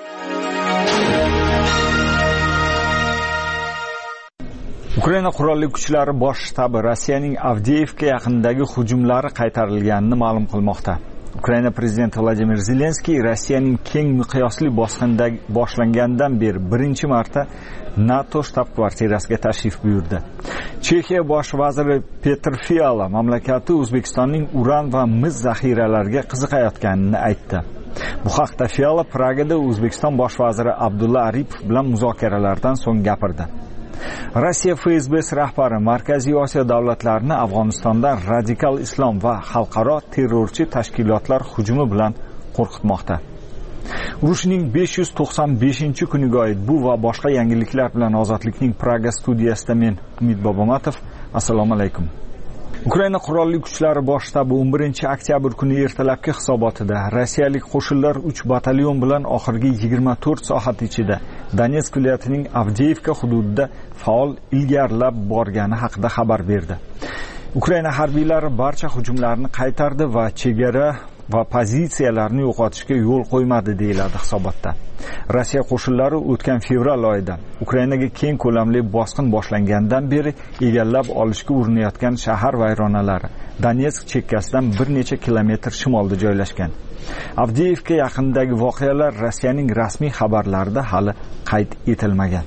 Ukraina qurolli kuchlari bosh shtabi Rossiyaning Avdeyevka yaqinidagi hujumlari qaytarilganini ma'lum qilmoqda. Ukraina prezidenti Vladimir Zelenskiy Rossiyaning keng miqyosli bosqindan boshlangandan beri birinchi marta NATO shtab-kvartirasiga tashrif buyurdi. Chexiya bosh vaziri Petr Fiala mamlakati O'zbekistonning uran va mis zaxiralariga qiziqayotganini aytdi. Bu haqda Fiala Pragada O'zbekiston bosh vaziri Abdulla Aripov bilan muzokaralardan so'ng gapirdi. Rossiya F S B rahbari Markaziy Osiyo davlatlarini Afg'onistonda radikal islom va xalqaro terrorchi tashkilotlar hujumi bilan qo'rqitmoqda. Urushning besh yuz to'qson beshinchi kuniga oid bu va boshqa yangiliklar bilan Ozodlikning Praga studiyasida men Umid Bobomatov. Assalomu alaykum. Ukraina qurolli kuchlari bosh shtabi o'n birinchi oktyabr kuni ertalabki hisobotida rossiyalik qo'shinlar uch batalyon bilan oxirgi yigirma to'rt soat ichida Donetsk viloyatining Avdeyevka hududida faol ilgarilab borgani haqida xabar berdi. Ukraina harbiylari barcha hujumlarni qaytardi va chegara va pozitsiyalarni yo'qotishga yo'l qo'ymadi deyiladi hisobotda. Rossiya qo'shinlari o'tgan fevral oyida Ukrainaga keng ko'lamli bosqin boshlangandan beri egallab olishga urinayotgan shahar vayronalari Donetsk chekkasidan bir necha kilometr shimolda joylashgan. Avdeyevka yaqinidagi voqealar Rossiyaning rasmiy xabarlarida hali qayd etilmagan.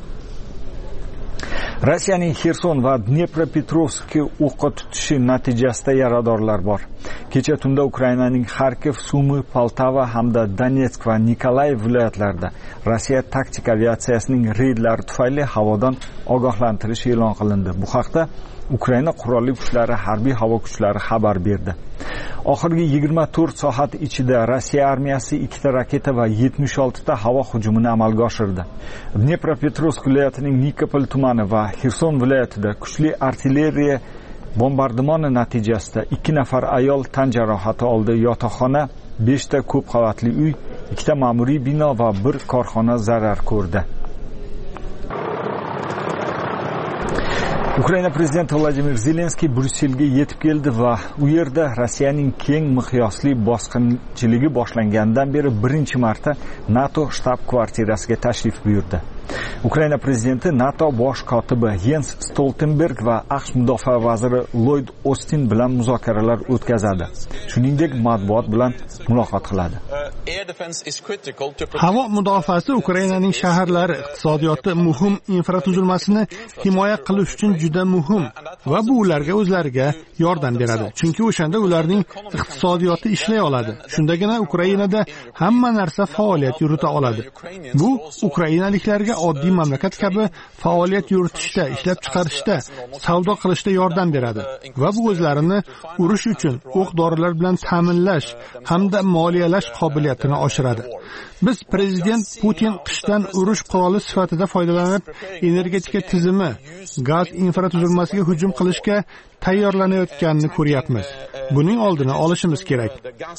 Rossiyaning Xerson va Dnepropetrovskka o'qqa tutishi natijasida yaradorlar bor. Kecha tunda Ukrainaning Xarkov, Sumi, Poltava hamda Donetsk va Nikolayev viloyatlarida Rossiya taktik aviatsiyasining reydlari tufayli havodan ogohlantirish e'lon qilindi. Bu haqda Ukraina qurolli kuchlari harbiy havo kuchlari xabar berdi. Oxirgi yigirma to'rt soat ichida Rossiya armiyasi ikkita raketa va yetmish olti ta havo hujumini amalga oshirdi. Dnepropetrovsk viloyatining Nikopol tumani va Xerson viloyatida kuchli artilleriya bombardimoni natijasida ikki nafar ayol tan jarohati oldi. Yotoqxona, besh ta ko'p qavatli uy, ikkita ma'muriy bino va bir korxona zarar ko'rdi. Ukraina prezidenti Vladimir Zelenskiy Bryusselga yetib keldi va u yerda Rossiyaning keng miqyosli bosqinchiligi boshlangandan beri birinchi marta NATO shtab-kvartirasiga tashrif buyurdi. Ukraina prezidenti NATO bosh kotibi Jens Stoltenberg va AQSh mudofaa vaziri Lloyd Austin bilan muzokaralar o'tkazadi. Shuningdek, matbuot bilan muloqot qiladi. Havo mudofaasi Ukrainaning shaharlari, iqtisodiyoti muhim infratuzilmasini himoya qilish uchun juda muhim. va bu ularga o'zlariga yordam beradi, chunki o'shanda ularning iqtisodiyoti ishlay oladi. Shundagina Ukrainada hamma narsa faoliyat yurita oladi. Bu ukrainaliklarga oddiy mamlakat kabi faoliyat yuritishda, ishlab chiqarishda, savdo qilishda yordam beradi va bu o'zlarini urush uchun o'q-dorilar bilan ta'minlash hamda moliyalash qobiliyatini oshiradi. Biz prezident Putin qishdan urush quroli sifatida foydalanib, energetika tizimi, gaz infratuzilmasiga hujum qilishga tayyorlanayotganini ko'ryapmiz. Buning oldini olishimiz kerak.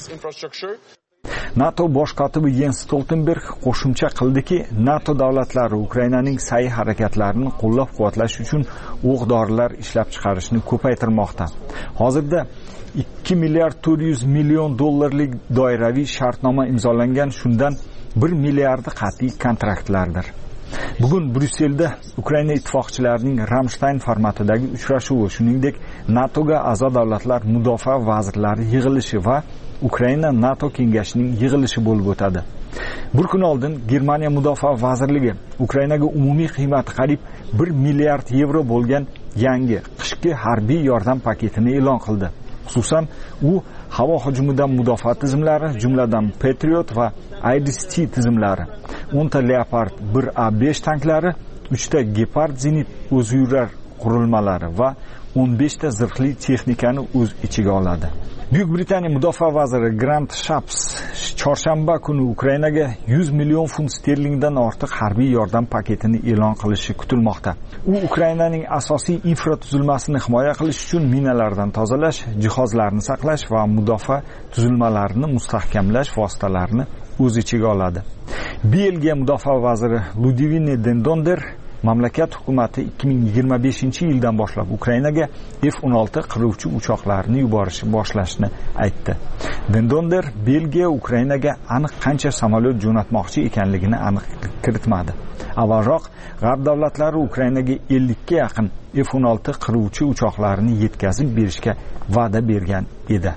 NATO bosh kotibi Jens Stoltenberg qo'shimcha qildiki, NATO davlatlari Ukrainaning sa'y harakatlarini qo'llab-quvvatlash uchun o'q-dorilar ishlab chiqarishni ko'paytirmoqda. Hozirda ikki milliard to'rt yuz million dollarlik doiraviy shartnoma imzolangan, shundan bir milliardi qat'iy kontraktlardir. Bugun Bryusselda Ukraina ittifoqchilarining Ramstein formatidagi uchrashuvi, shuningdek NATOga a'zo davlatlar mudofaa vazirlari yig'ilishi va Ukraina NATO kengashining yig'ilishi bo'lib o'tadi. Bir kun oldin Germaniya mudofaa vazirligi Ukrainaga umumiy qiymati qariyb bir milliard yevro bo'lgan yangi qishki harbiy yordam paketini e'lon qildi. Xususan, u havo hujumidan mudofaa tizimlari, jumladan Patriot va I R I S T tizimlari, o'nta Leopard bir A besh tanklari, uchta Gepard zenit o'ziyurar qurilmalari va o'n beshta zirhli texnikani o'z ichiga oladi. Buyuk Britaniya mudofaa vaziri Grant Shapps chorshanba kuni Ukrainaga yuz million funt sterlingdan ortiq harbiy yordam paketini e'lon qilishi kutilmoqda. U Ukrainaning asosiy infratuzilmasini himoya qilish uchun minalardan tozalash, jihozlarni saqlash va mudofaa tuzilmalarini mustahkamlash vositalarini o'z ichiga oladi. Belgiya mudofaa vaziri Ludivine Dendonder mamlakat hukumati ikki ming yigirma beshinchi yildan boshlab Ukrainaga F o'n olti qiruvchi uchoqlarini yuborishni boshlashni aytdi. Dendonder Belgiya Ukrainaga aniq qancha samolyot jo'natmoqchi ekanligini aniq kiritmadi. Avvalroq G'arb davlatlari Ukrainaga ellikka yaqin F o'n olti qiruvchi uchoqlarini yetkazib berishga va'da bergan edi.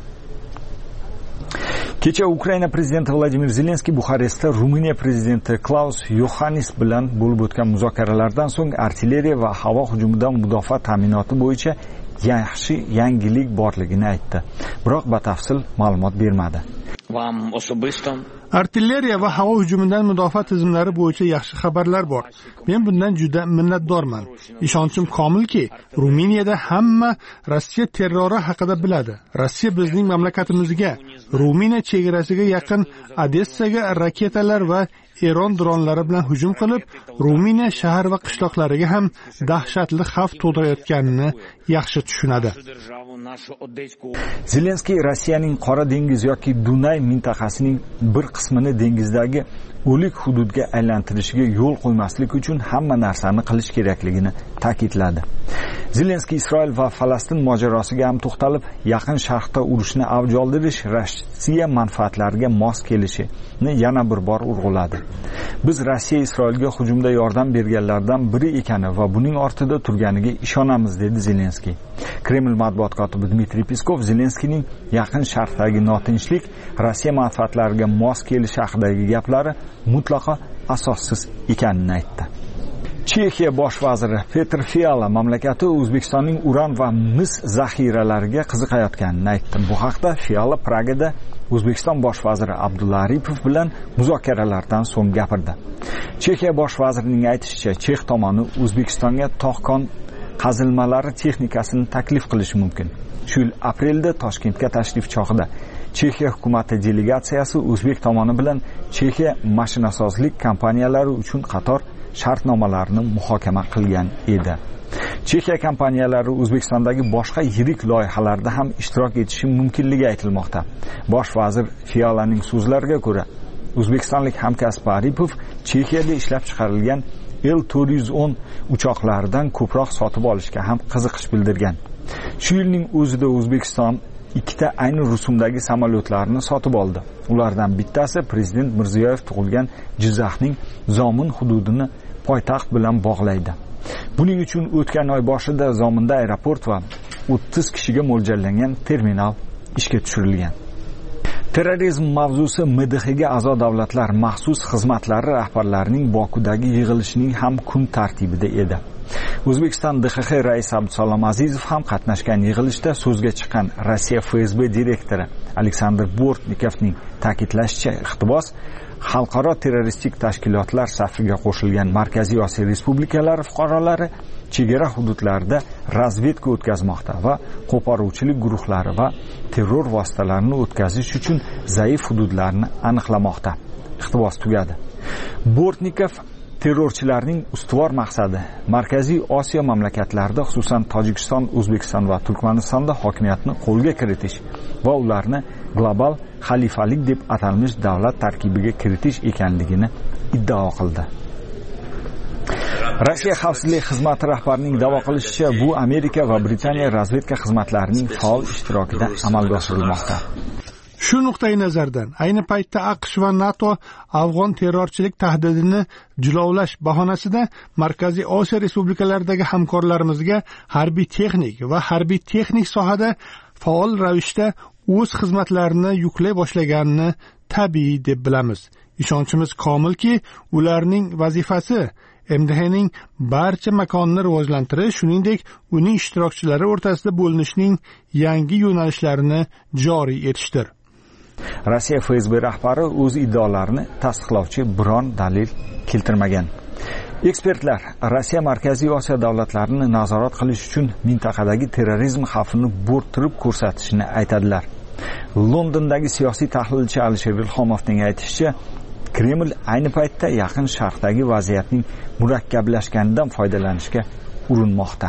Kecha Ukraina prezidenti Vladimir Zelenskiy Buxarestda Ruminiya prezidenti Klaus Yohannis bilan bo'lib o'tgan muzokaralardan so'ng artilleriya va havo hujumidan mudofaa ta'minoti bo'yicha yaxshi yangilik borligini aytdi. Biroq batafsil ma'lumot bermadi. Artilleriya va havo hujumidan mudofaa tizimlari bo'yicha yaxshi xabarlar bor. Men bundan juda minnatdorman. Ishonchim komilki, Ruminiyada hamma Rossiya terrori haqida biladi. Rossiya bizning mamlakatimizga, Ruminiya chegarasiga yaqin Odessaga raketalar va Eron dronlari bilan hujum qilib, Ruminiya shahar va qishloqlariga ham dahshatli xavf tug'dirayotganini yaxshi tushunadi. Zelenskiy Rossiyaning Qora dengiz yoki Dunay mintaqasining bir qismini dengizdagi o'lik hududga aylantirishiga yo'l qo'ymaslik uchun hamma narsani qilish kerakligini ta'kidladi. Zelenskiy Isroil va Falastin mojarosiga ham to'xtalib, Yaqin Sharqda urushni avj oldirish Rossiya manfaatlariga mos kelishini yana bir bor urg'uladi. Biz Rossiya Isroilga hujumda yordam berganlardan biri ekani va buning ortida turganiga ishonamiz, dedi Zelenskiy. Kreml matbuot kotibi Dmitriy Peskov Zelenskiyning Yaqin Sharqdagi notinchlik Rossiya manfaatlariga mos kelishi haqidagi gaplari mutlaqo asossiz ekanini aytdi. Chexiya bosh vaziri Petr Fiala mamlakati O'zbekistonning uran va mis zaxiralariga qiziqayotganini aytdi. Bu haqda Fiala Pragada O'zbekiston bosh vaziri Abdulla Aripov bilan muzokaralardan so'ng gapirdi. Chexiya bosh vazirining aytishicha, Chex tomoni O'zbekistonga tog' qazilmalari texnikasini taklif qilishi mumkin. Shu yil aprelda Toshkentga tashrif chog'ida Chexiya hukumati delegatsiyasi o'zbek tomoni bilan Chexiya mashinasozlik kompaniyalari uchun qator shartnomalarni muhokama qilgan edi. Chexiya kompaniyalari O'zbekistondagi boshqa yirik loyihalarda ham ishtirok etishi mumkinligi aytilmoqda. Bosh vazir Fialaning so'zlariga ko'ra, o'zbekistonlik hamkasbi Aripov Chexiyada ishlab chiqarilgan L to'rt yuz o'n uchoqlaridan ko'proq sotib olishga ham qiziqish bildirgan. Shu yilning o'zida O'zbekiston ikkita ayni rusumdagi samolyotlarni sotib oldi. Ulardan bittasi prezident Mirziyoyev tug'ilgan Jizzaxning Zomin hududini poytaxt bilan bog'laydi. Buning uchun o'tgan oy boshida Zominda aeroport va o'ttiz kishiga mo'ljallangan terminal ishga tushirilgan. Terrorizm mavzusi M D Xga a'zo davlatlar maxsus xizmatlari rahbarlarining Bokudagi yig'ilishining ham kun tartibida edi. O'zbekiston D X X raisi Abdusalom Azizov ham qatnashgan yig'ilishda so'zga chiqqan Rossiya F S B direktori Aleksandr Bortnikovning ta'kidlashicha, iqtibos xalqaro terroristik tashkilotlar safiga qo'shilgan Markaziy Osiyo respublikalari fuqarolari chegara hududlarida razvedka o'tkazmoqda va qo'poruvchilik guruhlari va terror vositalarini o'tkazish uchun zaif hududlarni aniqlamoqda. Iqtibos tugadi. Bortnikov terrorchilarning ustuvor maqsadi Markaziy Osiyo mamlakatlarida, xususan Tojikiston, O'zbekiston va Turkmanistonda hokimiyatni qo'lga kiritish va ularni global xalifalik deb atalmish davlat tarkibiga kiritish ekanligini iddao qildi. Rossiya xavfsizlik xizmati rahbarining da'vo qilishicha, bu Amerika va Britaniya razvedka xizmatlarining faol ishtirokida amalga oshirilmoqda. Shu nuqtai nazardan ayni paytda AQSh va NATO afg'on terrorchilik tahdidini jilovlash bahonasida Markaziy Osiyo respublikalaridagi hamkorlarimizga harbiy texnik va harbiy texnik sohada faol ravishda o'z xizmatlarini yuklay boshlaganini tabiiy deb bilamiz. Ishonchimiz komilki, ularning vazifasi M D H'ning barcha makonini rivojlantirish, shuningdek, uning ishtirokchilari o'rtasida bo'linishning yangi yo'nalishlarini joriy etishdir. Rossiya F S B rahbari o'z iddaolarini tasdiqlovchi biron dalil keltirmagan. Ekspertlar Rossiya Markaziy Osiyo davlatlarini nazorat qilish uchun mintaqadagi terrorizm xavfini bo'rttirib ko'rsatishini aytadilar. Londondagi siyosiy tahlilchi Alisher Ilhomovning aytishicha, Kreml ayni paytda Yaqin Sharqdagi vaziyatning murakkablashganidan foydalanishga urinmoqda.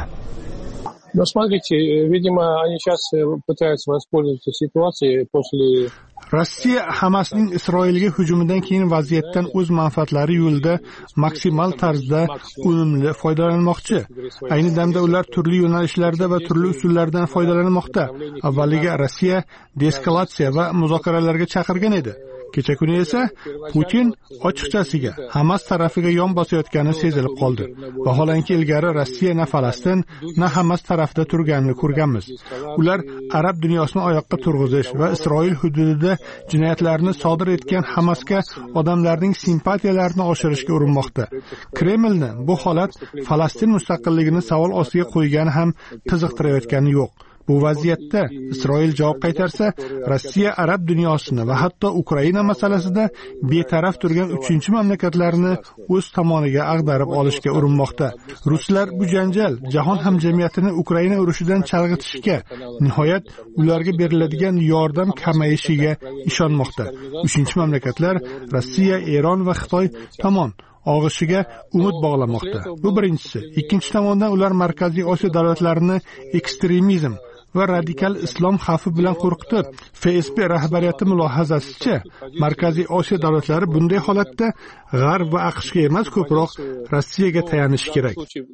Но смотрите, видимо, они сейчас пытаются воспользоваться ситуацией после Rossiya Hamasning Isroilga hujumidan keyin vaziyatdan o'z manfaatlari yo'lida maksimal tarzda unumli foydalanmoqchi. Ayni damda ular turli yo'nalishlarda va turli usullardan foydalanmoqda. Avvaliga Rossiya deeskalatsiya va muzokaralarga chaqirgan edi. Kecha kuni esa Putin ochiqchasiga Hamas tarafiga yon bosayotgani sezilib qoldi. Vaholanki ilgari Rossiya na Falastin, na Hamas tarafida turganini ko'rganmiz. Ular arab dunyosini oyoqqa turg'izish va Isroil hududida jinoyatlarni sodir etgan Hamasga odamlarning simpatiyalarini oshirishga urinmoqda. Kremlni bu holat Falastin mustaqilligini savol ostiga qo'ygani ham qiziqtirayotgani yo'q. Bu vaziyatda Isroil javob qaytarsa, Rossiya arab dunyosini va hatto Ukraina masalasida betaraf turgan uchinchi mamlakatlarni o'z tomoniga ag'darib olishga urinmoqda. Ruslar bu janjal jahon hamjamiyatini Ukraina urushidan chalg'itishga, nihoyat ularga beriladigan yordam kamayishiga ishonmoqda. Uchinchi mamlakatlar Rossiya, Eron va Xitoy tomon og'ishiga umid bog'lamoqda. Bu birinchisi. Ikkinchi tomondan ular Markaziy Osiyo davlatlarini ekstremizm va radikal islom xavfi bilan qo'rqitib, F S B rahbariyati mulohazasicha, Markaziy Osiyo davlatlari bunday holatda G'arb va AQShga emas, ko'proq Rossiyaga tayanishi kerak.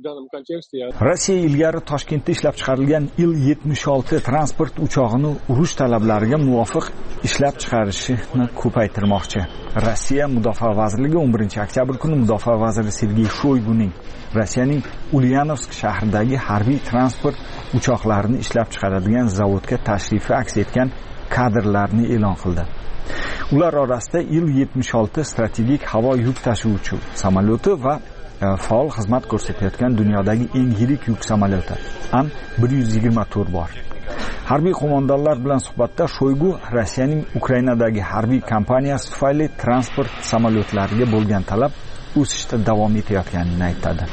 Rossiya ilgari Toshkentda ishlab chiqarilgan Il yetmish olti transport uchog'ini urush talablariga muvofiq ishlab chiqarishni ko'paytirmoqchi. Rossiya Mudofaa vazirligi o'n birinchi oktyabr kuni Mudofaa vaziri Sergey Shoyguning Rossiyaning Ulyanovsk shahridagi harbiy transport uchoqlarini ishlab chiqaradigan zavodga tashrifi aks etgan kadrlarni e'lon qildi. Ular orasida Il yetmish olti strategik havo yuk tashuvchi samolyoti va faol xizmat ko'rsatayotgan dunyodagi eng yirik yuk samolyoti An bir yuz yigirma to'rt bor. Harbiy qo'mondonlar bilan suhbatda Shoygu Rossiyaning Ukrainadagi harbiy kampaniyasi tufayli transport samolyotlariga bo'lgan talab o'sishda davom etayotganini aytadi.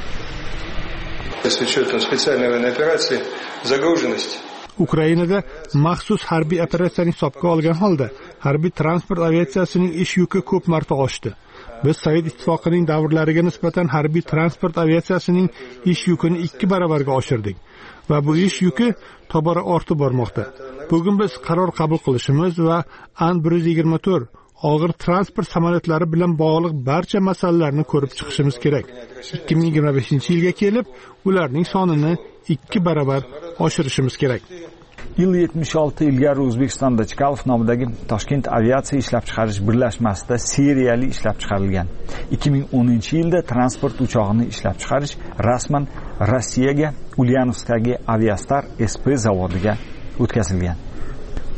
Ukrainada maxsus harbiy operatsiyani hisobga olgan holda harbiy transport aviatsiyasining ish yuki ko'p marta oshdi. Biz Sovet ittifoqining davrlariga nisbatan harbiy transport aviatsiyasining ish yukini ikki baravarga oshirdik va bu ish yuki tobora ortib bormoqda. Bugun biz qaror qabul qilishimiz va An bir yuz yigirma to'rt og'ir transport samolyotlari bilan bog'liq barcha masalalarni ko'rib chiqishimiz kerak. ikki ming yigirma beshinchi yilga kelib, ularning sonini ikki baravar oshirishimiz kerak. Il yetmish olti ilgari O'zbekistonda Chkalov nomidagi Toshkent aviatsiya ishlab chiqarish birlashmasida seriyali ishlab chiqarilgan. ikki ming o'ninchi yilda transport uchog'ini ishlab chiqarish rasman Rossiyaga Ulyanovskdagi Aviastar S P zavodiga o'tkazilgan.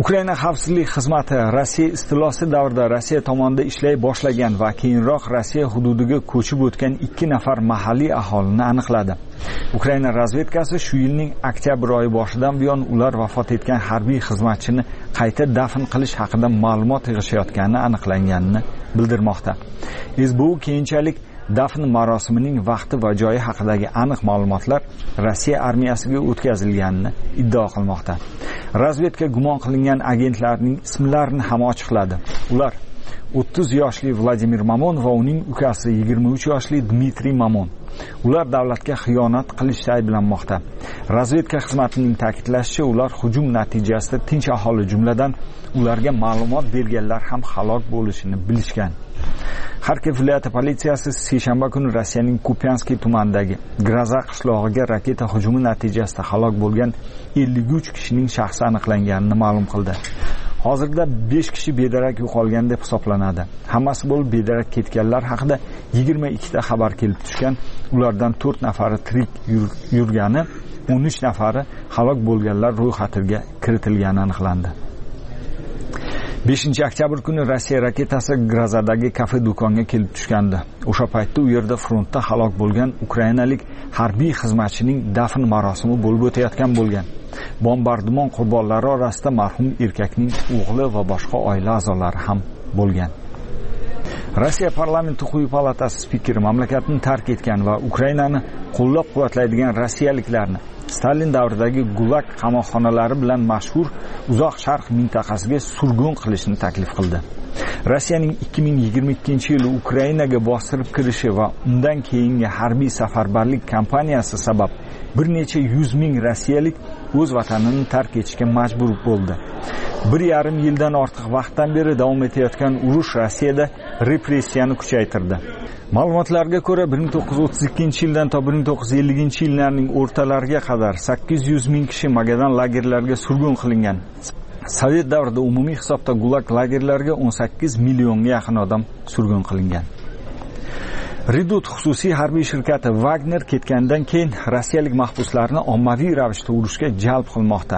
Ukraina xavfsizlik xizmati Rossiya istilosi davrida Rossiya tomonidan ishlay boshlagan va keyinroq Rossiya hududiga ko'chib o'tgan ikki nafar mahalliy aholini aniqladi. Ukraina razvedkasi shu yilning oktyabr oyi boshidan buyon ular vafot etgan harbiy xizmatchini qayta dafn qilish haqida ma'lumot yig'ishayotganini aniqlanganini bildirmoqda. S B U keyinchalik dafn marosimining vaqti va joyi haqidagi aniq ma'lumotlar Rossiya armiyasiga o'tkazilganini iddao qilmoqda. Razvedka gumon qilingan agentlarning ismlarini ham ochiqladi. Ular o'ttiz yoshli Vladimir Mamon va uning ukasi yigirma uch yoshli Dmitriy Mamon. Ular davlatga xiyonat qilishda ayblanmoqda. Razvedka xizmatining ta'kidlashicha, ular hujum natijasida tinch aholi jumladan ularga ma'lumot berganlar ham halok bo'lishini bilishgan. Xarkov viloyati politsiyasi seshanba kuni Rossiyaning Kupyanskiy tumanidagi Graza qishlog'iga raketa hujumi natijasida halok bo'lgan ellik uch kishining shaxsi aniqlanganini ma'lum qildi. Hozirda besh kishi bedarak yo'qolgan deb hisoblanadi. Hammasi bo'lib bedarak ketganlar haqida yigirma ikkita xabar kelib tushgan. Ulardan to'rt nafari tirik yurgani, o'n uch nafari halok bo'lganlar ro'yxatiga kiritilgani aniqlandi. beshinchi oktyabr kuni Rossiya raketasi Grazadagi kafe do'konga kelib tushgandi. O'sha paytda u yerda frontda halok bo'lgan ukrainalik harbiy xizmatchining dafn marosimi bo'lib o'tayotgan bo'lgan. Bombardimon qurbonlari orasida marhum erkakning o'g'li va boshqa oila a'zolari ham bo'lgan. Rossiya parlamenti quyi palatasi spikeri mamlakatni tark etgan va Ukrainani qo'llab-quvvatlaydigan rossiyaliklarni Stalin davridagi Gulag qamoqxonalari bilan mashhur Uzoq Sharq mintaqasiga surgun qilishni taklif qildi. Rossiyaning ikki ming yigirma ikkinchi yili Ukrainaga bostirib kirishi va undan keyingi harbiy safarbarlik kampaniyasi sabab bir necha yuz ming rossiyalik o'z vatanini tark etishga majbur bo'ldi. Bir yarim yildan ortiq vaqtdan beri davom etayotgan urush Rossiyada repressiyani kuchaytirdi. Ma'lumotlarga ko'ra bir ming to'qqiz yuz o'ttiz ikkinchi yildan to bir ming to'qqiz yuz ellinchi yillarning o'rtalariga qadar sakkiz yuz ming kishi Magadan lagerlariga surgun qilingan. Sovet davrida umumiy hisobda Gulag lagerlariga o'n sakkiz millionga yaqin odam surgun qilingan. Redut xususiy harbiy shirkati Wagner ketgandan keyin rossiyalik mahbuslarni ommaviy ravishda urushga jalb qilmoqda.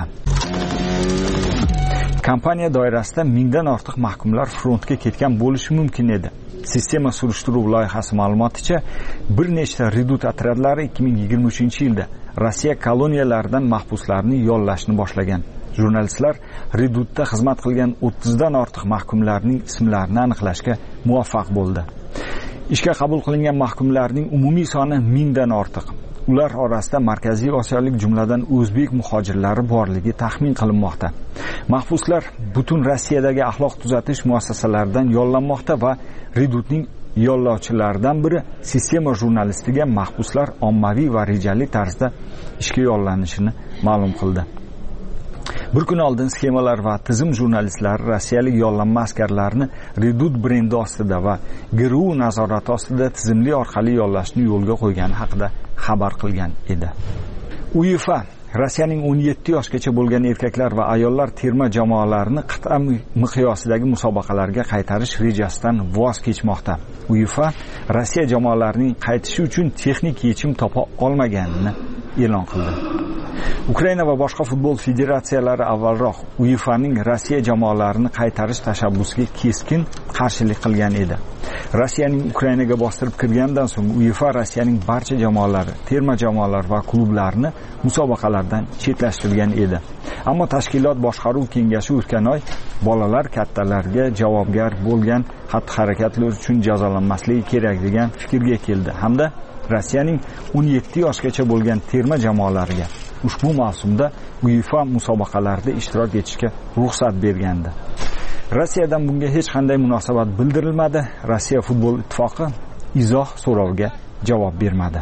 Kompaniya doirasida mingdan ortiq mahkumlar frontga ketgan bo'lishi mumkin edi. Sistema surishtiruv loyihasi ma'lumoticha, bir nechta Redut otryadlari ikki ming yigirma uchinchi yilda Rossiya koloniyalaridan mahbuslarni yollashni boshlagan. Jurnalistlar Redutda xizmat qilgan o'ttizdan ortiq mahkumlarning ismlarini aniqlashga muvaffaq bo'ldi. Ishga qabul qilingan mahkumlarning umumiy soni mingdan ortiq. Ular orasida Markaziy Osiyolik jumladan o'zbek muhojirlari borligi taxmin qilinmoqda. Mahbuslar butun Rossiyadagi axloq tuzatish muassasalaridan yollanmoqda va Redutning yollovchilaridan biri sistema jurnalistiga mahbuslar ommaviy va rejali tarzda ishga yollanishini ma'lum qildi. Bir kun oldin sxemalar va tizim jurnalistlari rossiyalik yollanma askarlarni Redut brendi ostida va G R U nazorati ostida tizimli orqali yollashni yo'lga qo'ygani haqida xabar qilgan edi. UEFA Rossiyaning o'n yetti yoshgacha bo'lgan erkaklar va ayollar terma jamoalarini qit'a miqyosidagi musobaqalarga qaytarish rejasidan voz kechmoqda. UEFA Rossiya jamoalarining qaytishi uchun texnik yechim topa olmaganini e'lon qildi. Ukraina va boshqa futbol federatsiyalari avvalroq UEFAning Rossiya jamoalarini qaytarish tashabbusiga keskin qarshilik qilgan edi. Rossiyaning Ukrainaga bostirib kirgandan so'ng UEFA Rossiyaning barcha jamoalari, terma jamoalar va klublarni musobaqalardan chetlashtirgan edi. Ammo tashkilot boshqaruv kengashi o'tgan oy bolalar kattalarga javobgar bo'lgan xatti-harakatlar uchun jazolanmasligi kerak degan fikrga keldi hamda Rossiyaning o'n yetti yoshgacha bo'lgan terma jamoalariga ushbu mavsumda UEFA musobaqalarida ishtirok etishga ruxsat bergandi. Rossiyadan bunga hech qanday munosabat bildirilmadi. Rossiya futbol ittifoqi izoh so'roviga javob bermadi.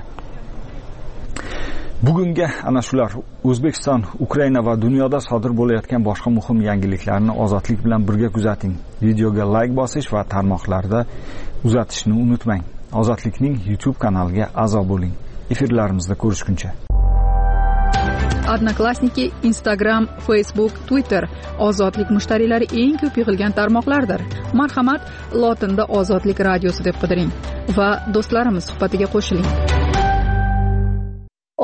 Bugunga ana shular. O'zbekiston, Ukraina va dunyoda sodir bo'layotgan boshqa muhim yangiliklarni ozodlik bilan birga kuzating. Videoga like bosish va tarmoqlarda uzatishni unutmang. Ozodlikning YouTube kanaliga a'zo bo'ling. Efirlarimizda ko'rishguncha. Odnoklassniki, Instagram, Facebook, Twitter ozodlik mushtariylari eng ko'p yig'ilgan tarmoqlardir. Marhamat, lotinda Ozodlik radiosi deb qidiring va do'stlarimiz suhbatiga qo'shiling.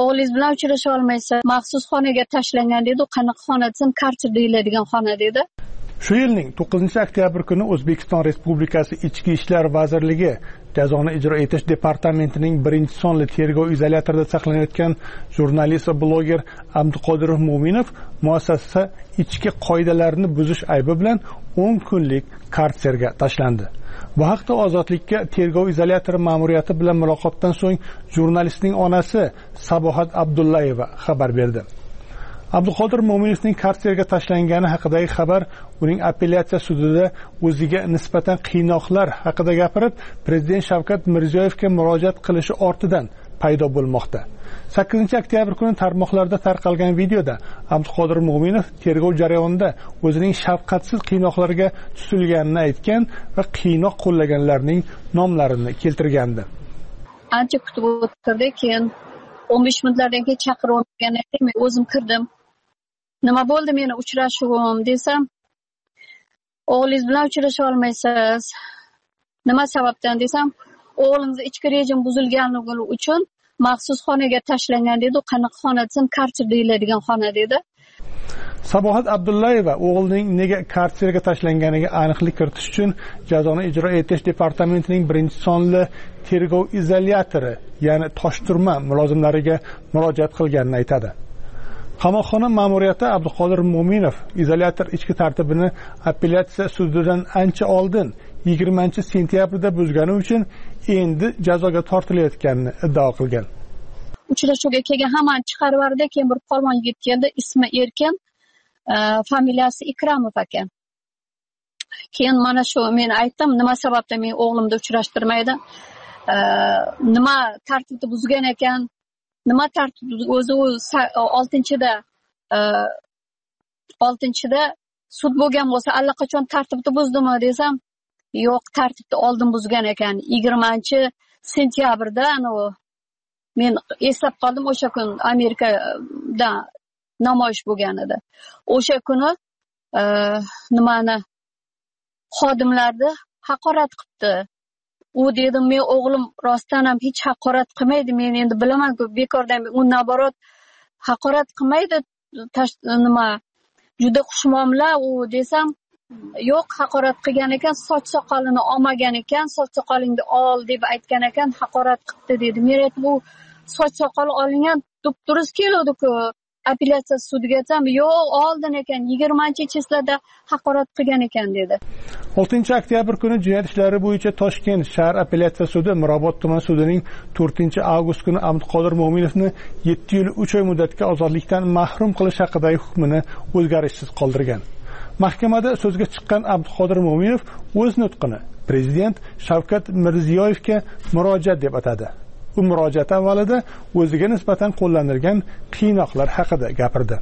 o'g'lingiz bilan uchrasha olmaysiz, maxsus xonaga tashlangan dedi. Qanaqa xona desam, karcher deyiladigan xona dedi. Shu yilning to'qqizinchi oktyabr kuni O'zbekiston Respublikasi Ichki ishlar vazirligi Jazoni ijro etish departamentining birinchi sonli tergov izolyatorida saqlanayotgan jurnalist va bloger Abduqodir Mo'minov muassasa ichki qoidalarni buzish aybi bilan o'n kunlik karserga tashlandi. Bu haqda Ozodlikka tergov izolyatori ma'muriyati bilan muloqotdan so'ng jurnalistning onasi Sabohat Abdullayeva xabar berdi. Abduqodir Mo'minovning karserga tashlangani haqidagi xabar uning apellyatsiya sudida o'ziga nisbatan qiynoqlar haqida gapirib, Prezident Shavkat Mirziyoyevga murojaat qilishi ortidan paydo bo'lmoqda. sakkizinchi oktyabr kuni tarmoqlarda tarqalgan videoda Abduqodir Mo'minov tergov jarayonida o'zining shafqatsiz qiynoqlarga tutilganini aytgan va qiynoq qo'llaganlarning nomlarini keltirgandi. Ancha kutib o'tirdik, keyin o'n besh minutlardan keyin chaqirib olgandan keyin men o'zim kirdim. Nima bo'ldi meni uchrashuvim desam, o'g'lingiz bilan uchrasha olmaysiz. Nima sababdan desam, o'g'lingiz ichki rejim buzilganligi uchun maxsus xonaga tashlangan dedi. Qanaqa xona desam, karcher deyiladigan xona dedi. Sabohat Abdullayeva o'g'lining nega karserga tashlanganiga aniqlik kiritish uchun Jazoni ijro etish departamentining birinchi sonli tergov izolyatori, ya'ni toshturma mulozimlariga murojaat qilganini aytadi. Qamoqxona ma'muriyati Abduqodir Mo'minov izolyator ichki tartibini apellyatsiya sudidan ancha oldin yigirmanchi sentyabrda buzgani uchun endi jazoga tortilayotganini iddao qilgan. Uchrashuvga kelgan hammani chiqarib yubordi, keyin bir polvon yigit keldi, ismi Erkin, familiyasi Ikramov ekan. Keyin mana shu men aytdim, nima sababdan men o'g'limni uchrashtirmaydi? Nima tartibni buzgan ekan? Nima tartib o'zi oltinchida oltinchida sud bo'lgan bo'lsa, allaqachon tartibni buzdimi desam, yo'q, tartibni oldin buzgan ekan. yigirmanchi sentyabrda ana men eslab qoldim, o'sha kun Amerikada namoyish bo'lgan edi. O'sha kuni nimani xodimlarni haqorat qildi. U dedim, men o'g'lim rostdan ham hech haqorat qilmaydi. Men endi bilaman-ku, bekordan u naborot haqorat qilmaydi. Nima juda xushmuomala u desam, yo'q, haqorat qilgan ekan, soch soqolini olmagan ekan, soch soqolingni ol deb aytgan ekan, haqorat qildi dedi. Men aytdim, u soch soqol olingan durust keluvdi-ku. Apellyatsiya sudiga aytsam, yo'q, oldin ekan, yigirmanchi cheslada haqorat qilgan ekan dedi. oltinchi oktyabr kuni jinoyat ishlari bo'yicha Toshkent shahar apellyatsiya sudi Mirobod tuman sudining to'rtinchi avgust kuni Abduqodir Mo'minovni yetti yil uch oy muddatga ozodlikdan mahrum qilish haqidagi hukmini o'zgarishsiz qoldirgan. Mahkamada so'zga chiqqan Abduqodir Mo'minov o'z nutqini Prezident Shavkat Mirziyoyevga murojaat deb atadi. U murojaat avvalida o'ziga nisbatan qo'llanilgan qiynoqlar haqida gapirdi.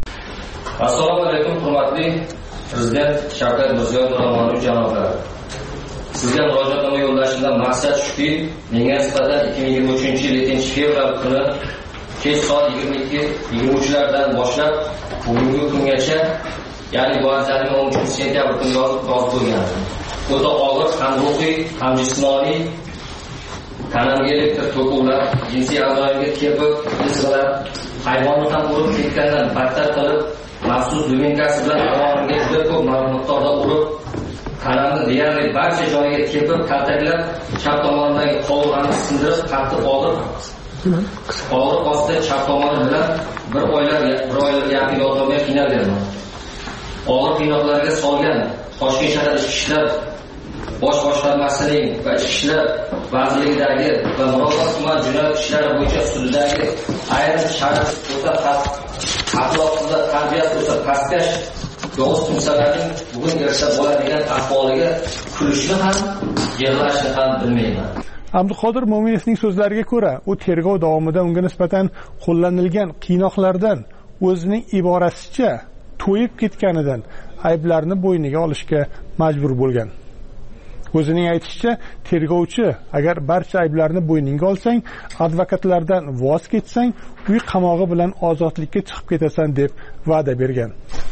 Assalomu alaykum, hurmatli Prezident Shavkat Mirziyoyev janoblari. Sizga murojaatnoma yo'llashimdan maqsad shuki, menga nisbatan ikki ming yigirma uchinchi yil yettinchi fevral kuni kech soat yigirma ikki yigirma uch lardan boshlab bugungi kungacha, ya'ni bu azalning o'n uchinchi sentyabr kuni yozib qo'ygan. O'ta og'ir ham ruhiy, ham jismoniy tanamga elektr to'quvlar, jinsiy a'zoyimga tepib, izg'ilab, hayvonni ham urib ketgandan battar qilib, maxsus duminkasi bilan tomog'imga juda ko'p miqdorda urib, tanamni deyarli barcha joyiga tepib, kaltaklab, chap tomonidagi qovurg'ani sindirib, qattiq olib, og'riq ostida chap tomoni bilan bir oylar, bir oylar yaqin yotolmay qiynalganman. Og'ir qiynoqlarga solgan Toshkent shahar ichki ishlar bosh boshqarmasining va ichki ishlar vazirligidagi va Mirobod tuman jinoyat ishlari bo'yicha sudidagi ayrim shart o'ta axloqsizda tarbiyat o'ta pastkash yovuz kimsalarning bugun erta bo'ladigan ahvoliga kulishni ham, yig'lashni ham bilmayman. Abduqodir Mo'minovning so'zlariga ko'ra, u tergov davomida unga nisbatan qo'llanilgan qiynoqlardan o'zining iborasicha to'yib ketganidan ayblarni bo'yniga olishga majbur bo'lgan. O'zining aytishicha, tergovchi agar barcha ayblarni bo'yningga olsang, advokatlardan voz ketsang, uy qamog'i bilan ozodlikka chiqib ketasan deb va'da bergan.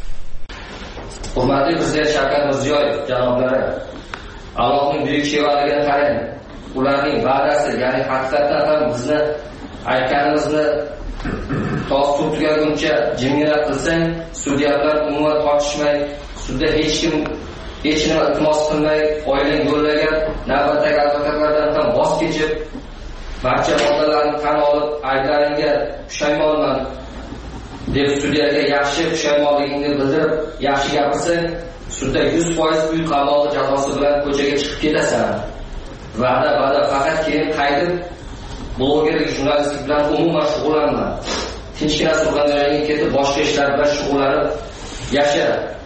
Hurmatli Prezident Shavkat Mirziyoyev janoblari, Allohning buyuk shevaligini qarang. Ularning va'dasi, ya'ni haqiqatan ham bizni aytganimizni to sud tugaguncha jimgina qilsang, sudyalar umuman tortishmay, sudda hech kim hech nima iltimos qilmay, oilang yo'llagan navbatdagi advokatlardan ham voz kechib, barcha moddalarni tan olib, ayblaringga pushaymonman deb sudyaga yaxshi pushaymonligingni bildirib, yaxshi gapirsang, sudda yuz foiz uy qamoqi jazosi bilan ko'chaga chiqib ketasan. Va'da va'da faqat keyin qaytib blogerlik, jurnalistlik bilan umuman shug'ullanma. Tinchgina Surxondaryoga ketib boshqa ishlar bilan shug'ullanib yasha.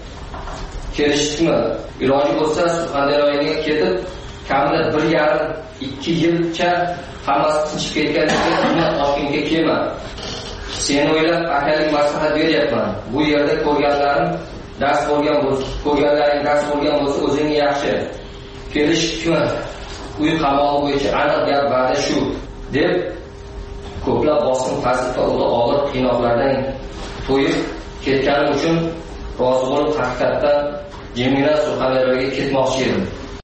Kelishdikmi? Iloji bo'lsa Surxondaryoga ketib kamida bir yarim ikki yilcha hammasi tinchib ketgandan keyin Toshkentga kelma. Seni o'ylab akalik maslahat beryapman. Bu yerda ko'rganlarim dars bo'lgan bo'lsa, ko'rganlaring dars bo'lgan bo'lsa o'zingga yaxshi. Kelishdikmi? Uy qamog'i bo'yicha aniq gap ba'da shu deb ko'plab bosim pastlikda o'ta og'ir qiynoqlardan to'yib ketganim uchun rozi bo'lib haqiqatdan jimgina Surxondaryoga ketmoqchi edim.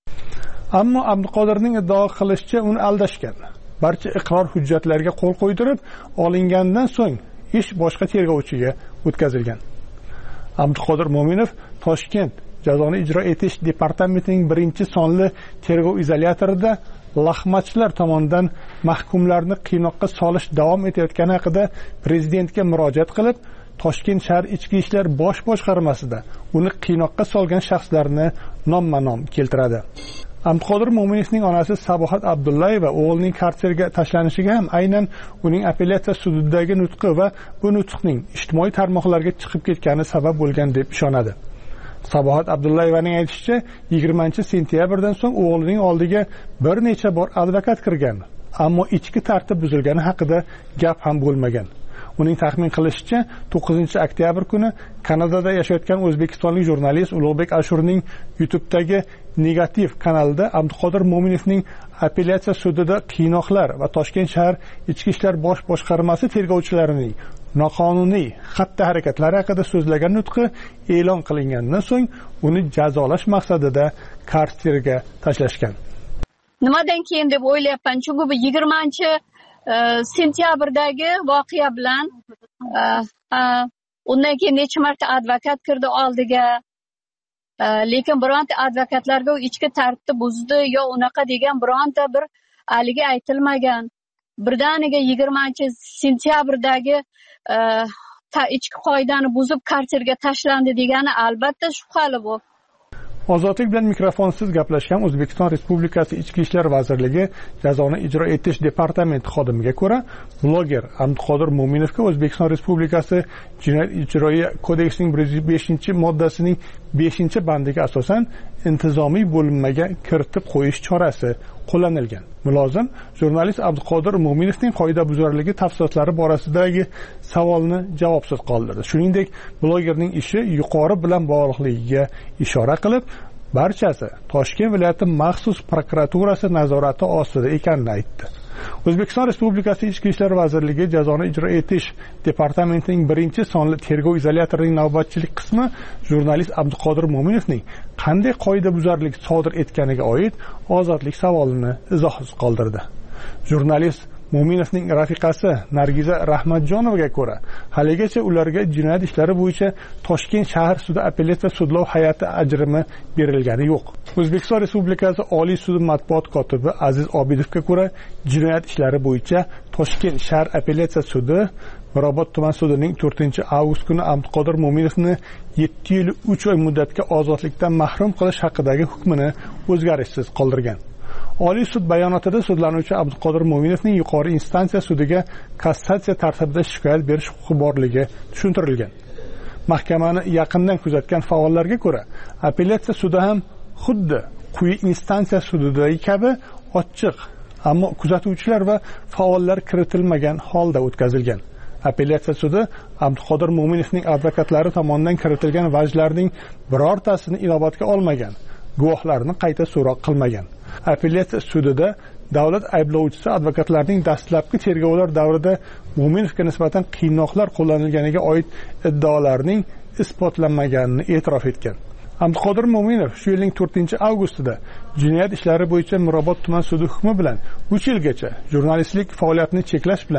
Ammo Abduqodirning iddao qilishicha uni aldashgan. Barcha iqror hujjatlarga qo'l qo'ydirib, olingandan so'ng ish boshqa tergovchiga o'tkazilgan. Abduqodir Mo'minov Toshkent Jazoni ijro etish departamentining birinchi sonli tergov izolyatorida lahmachilar tomonidan mahkumlarni qiynoqqa solish davom etayotgani haqida prezidentga murojaat qilib, Toshkent shahar ichki ishlar bosh boshqarmasida uni qiynoqqa solgan shaxslarni nomma-nom keltiradi. Abduqodir Mo'minovning onasi Sabohat Abdullayeva o'g'lining karserga tashlanishiga ham aynan uning apellyatsiya sudidagi nutqi va bu nutqning ijtimoiy tarmoqlarga chiqib ketgani sabab bo'lgan deb ishonadi. Sabohat Abdullayevaning aytishicha, yigirmanchi sentyabrdan so'ng o'g'lining oldiga bir necha bor advokat kirgan, ammo ichki tartib buzilgani haqida gap ham bo'lmagan. Uning taxmin qilishicha, to'qqizinchi oktyabr kuni Kanadada yashayotgan o'zbekistonlik jurnalist Ulug'bek Ashurning YouTube'dagi Negativ kanalida Abduqodir Mo'minovning apellyatsiya sudida qiynoqlar va Toshkent shahar ichki ishlar bosh boshqarmasi tergovchilarining noqonuniy xatti-harakatlari haqida so'zlagan nutqi e'lon qilingandan so'ng uni jazolash maqsadida karserga tashlashgan. Nimadan keyin deb o'ylayapman, chunki bu yigirmanchi sentyabrdagi voqea bilan undan keyin necha marta advokat kirdi oldiga, lekin bironta advokatlarga ichki tartibni buzdi yo unaqa degan bironta bir haligi aytilmagan. Birdaniga yigirmanchi sentyabrdagi ichki qoidani buzib karserga tashlandi degani albatta shubhali bu. Ozodlik bilan mikrofonsiz gaplashgan O'zbekiston Respublikasi Ichki ishlar vazirligi jazoni ijro etish departamenti xodimiga ko'ra, bloger Abduqodir Mo'minovga O'zbekiston Respublikasi Jinoyat ijroiya kodeksining beshinchi moddasining beshinchi bandiga asosan intizomiy bo'linmaga kiritib qo'yish chorasi qo'llanilgan. Mulozim jurnalist Abduqodir Mo'minovning qoidabuzarligi tafsilotlari borasidagi savolni javobsiz qoldirdi. Shuningdek, blogerning ishi yuqori bilan bog'liqligiga ishora qilib, barchasi Toshkent viloyati maxsus prokuraturasi nazorati ostida ekanini aytdi. O'zbekiston Respublikasi Ichki ishlar vazirligi jazoni ijro etish departamentining birinchi sonli tergov izolyatorining navbatchilik qismi jurnalist Abduqodir Mo'minovning qanday qoidabuzarlik sodir etganiga oid ozodlik savolini izohsiz qoldirdi. Jurnalist Mo'minovning rafiqasi Nargiza Rahmatjonovaga ko'ra, haligacha ularga jinoyat ishlari bo'yicha Toshkent shahar sudi apellyatsiya sudlov hay'ati ajrimi berilgani yo'q. O'zbekiston Respublikasi Oliy sudi matbuot kotibi Aziz Obidovga ko'ra, jinoyat ishlari bo'yicha Toshkent shahar apellyatsiya sudi Mirobod tuman sudining to'rtinchi avgust kuni Abduqodir Mo'minovni yetti yil uch oy muddatga ozodlikdan mahrum qilish haqidagi hukmini o'zgarishsiz qoldirgan. Oliy sud bayonotida sudlanuvchi Abduqodir Mo'minovning yuqori instansiya sudiga kassatsiya tartibida shikoyat berish huquqi borligi tushuntirilgan. Mahkamani yaqindan kuzatgan faollarga ko'ra, apellyatsiya sudi ham xuddi quyi instansiya sudidagi kabi ochiq, ammo kuzatuvchilar va faollar kiritilmagan holda o'tkazilgan. Apellyatsiya sudi Abduqodir Mo'minovning advokatlari tomonidan kiritilgan vajlarning birortasini inobatga olmagan, guvohlarni qayta so'roq qilmagan. Apellyatsiya sudida davlat ayblovchisi advokatlarning dastlabki tergovlar davrida Mo'minovga nisbatan qiynoqlar qo'llanilganiga oid iddaolarning isbotlanmaganini e'tirof etgan. Abduqodir Mo'minov shu yilning to'rtinchi avgustida jinoyat ishlari bo'yicha Mirobod tuman sudi hukmi bilan uch yilgacha jurnalistlik faoliyatini cheklash bilan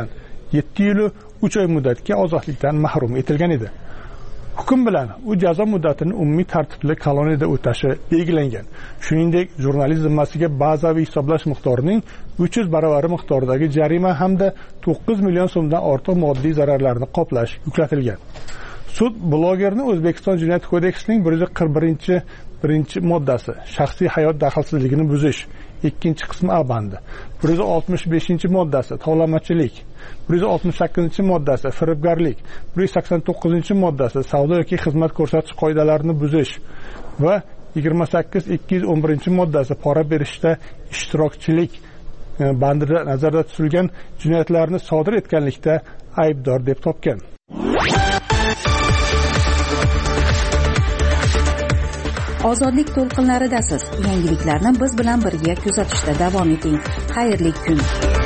yetti yil uch oy muddatga ozodlikdan mahrum etilgan edi. Hukm bilan u jazo muddatini umumiy tartibli koloniyada o'tashi belgilangan. Shuningdek, jurnalist zimmasiga bazaviy hisoblash miqdorining uch yuz baravari miqdoridagi jarima hamda to'qqiz million so'mdan ortiq moddiy zararlarni qoplash yuklatilgan. Sud blogerni O'zbekiston Jinoyat kodeksining bir yuz qirq birinchi birinchi moddasi shaxsiy hayot daxlsizligini buzish ikkinchi qismi A bandi, bir yuz oltmish beshinchi moddasi tovlamachilik, bir yuz oltmish sakkizinchi moddasi firibgarlik, bir yuz sakson to'qqizinchi moddasi savdo yoki xizmat ko'rsatish qoidalarini buzish va yigirma sakkiz ikki yuz o'n birinchi moddasi pora berishda ishtirokchilik bandida nazarda tutilgan jinoyatlarni sodir etganlikda aybdor deb topgan. Ozodlik to'lqinlaridasiz. Yangiliklarni biz bilan birga kuzatishda davom eting. Xayrli kun.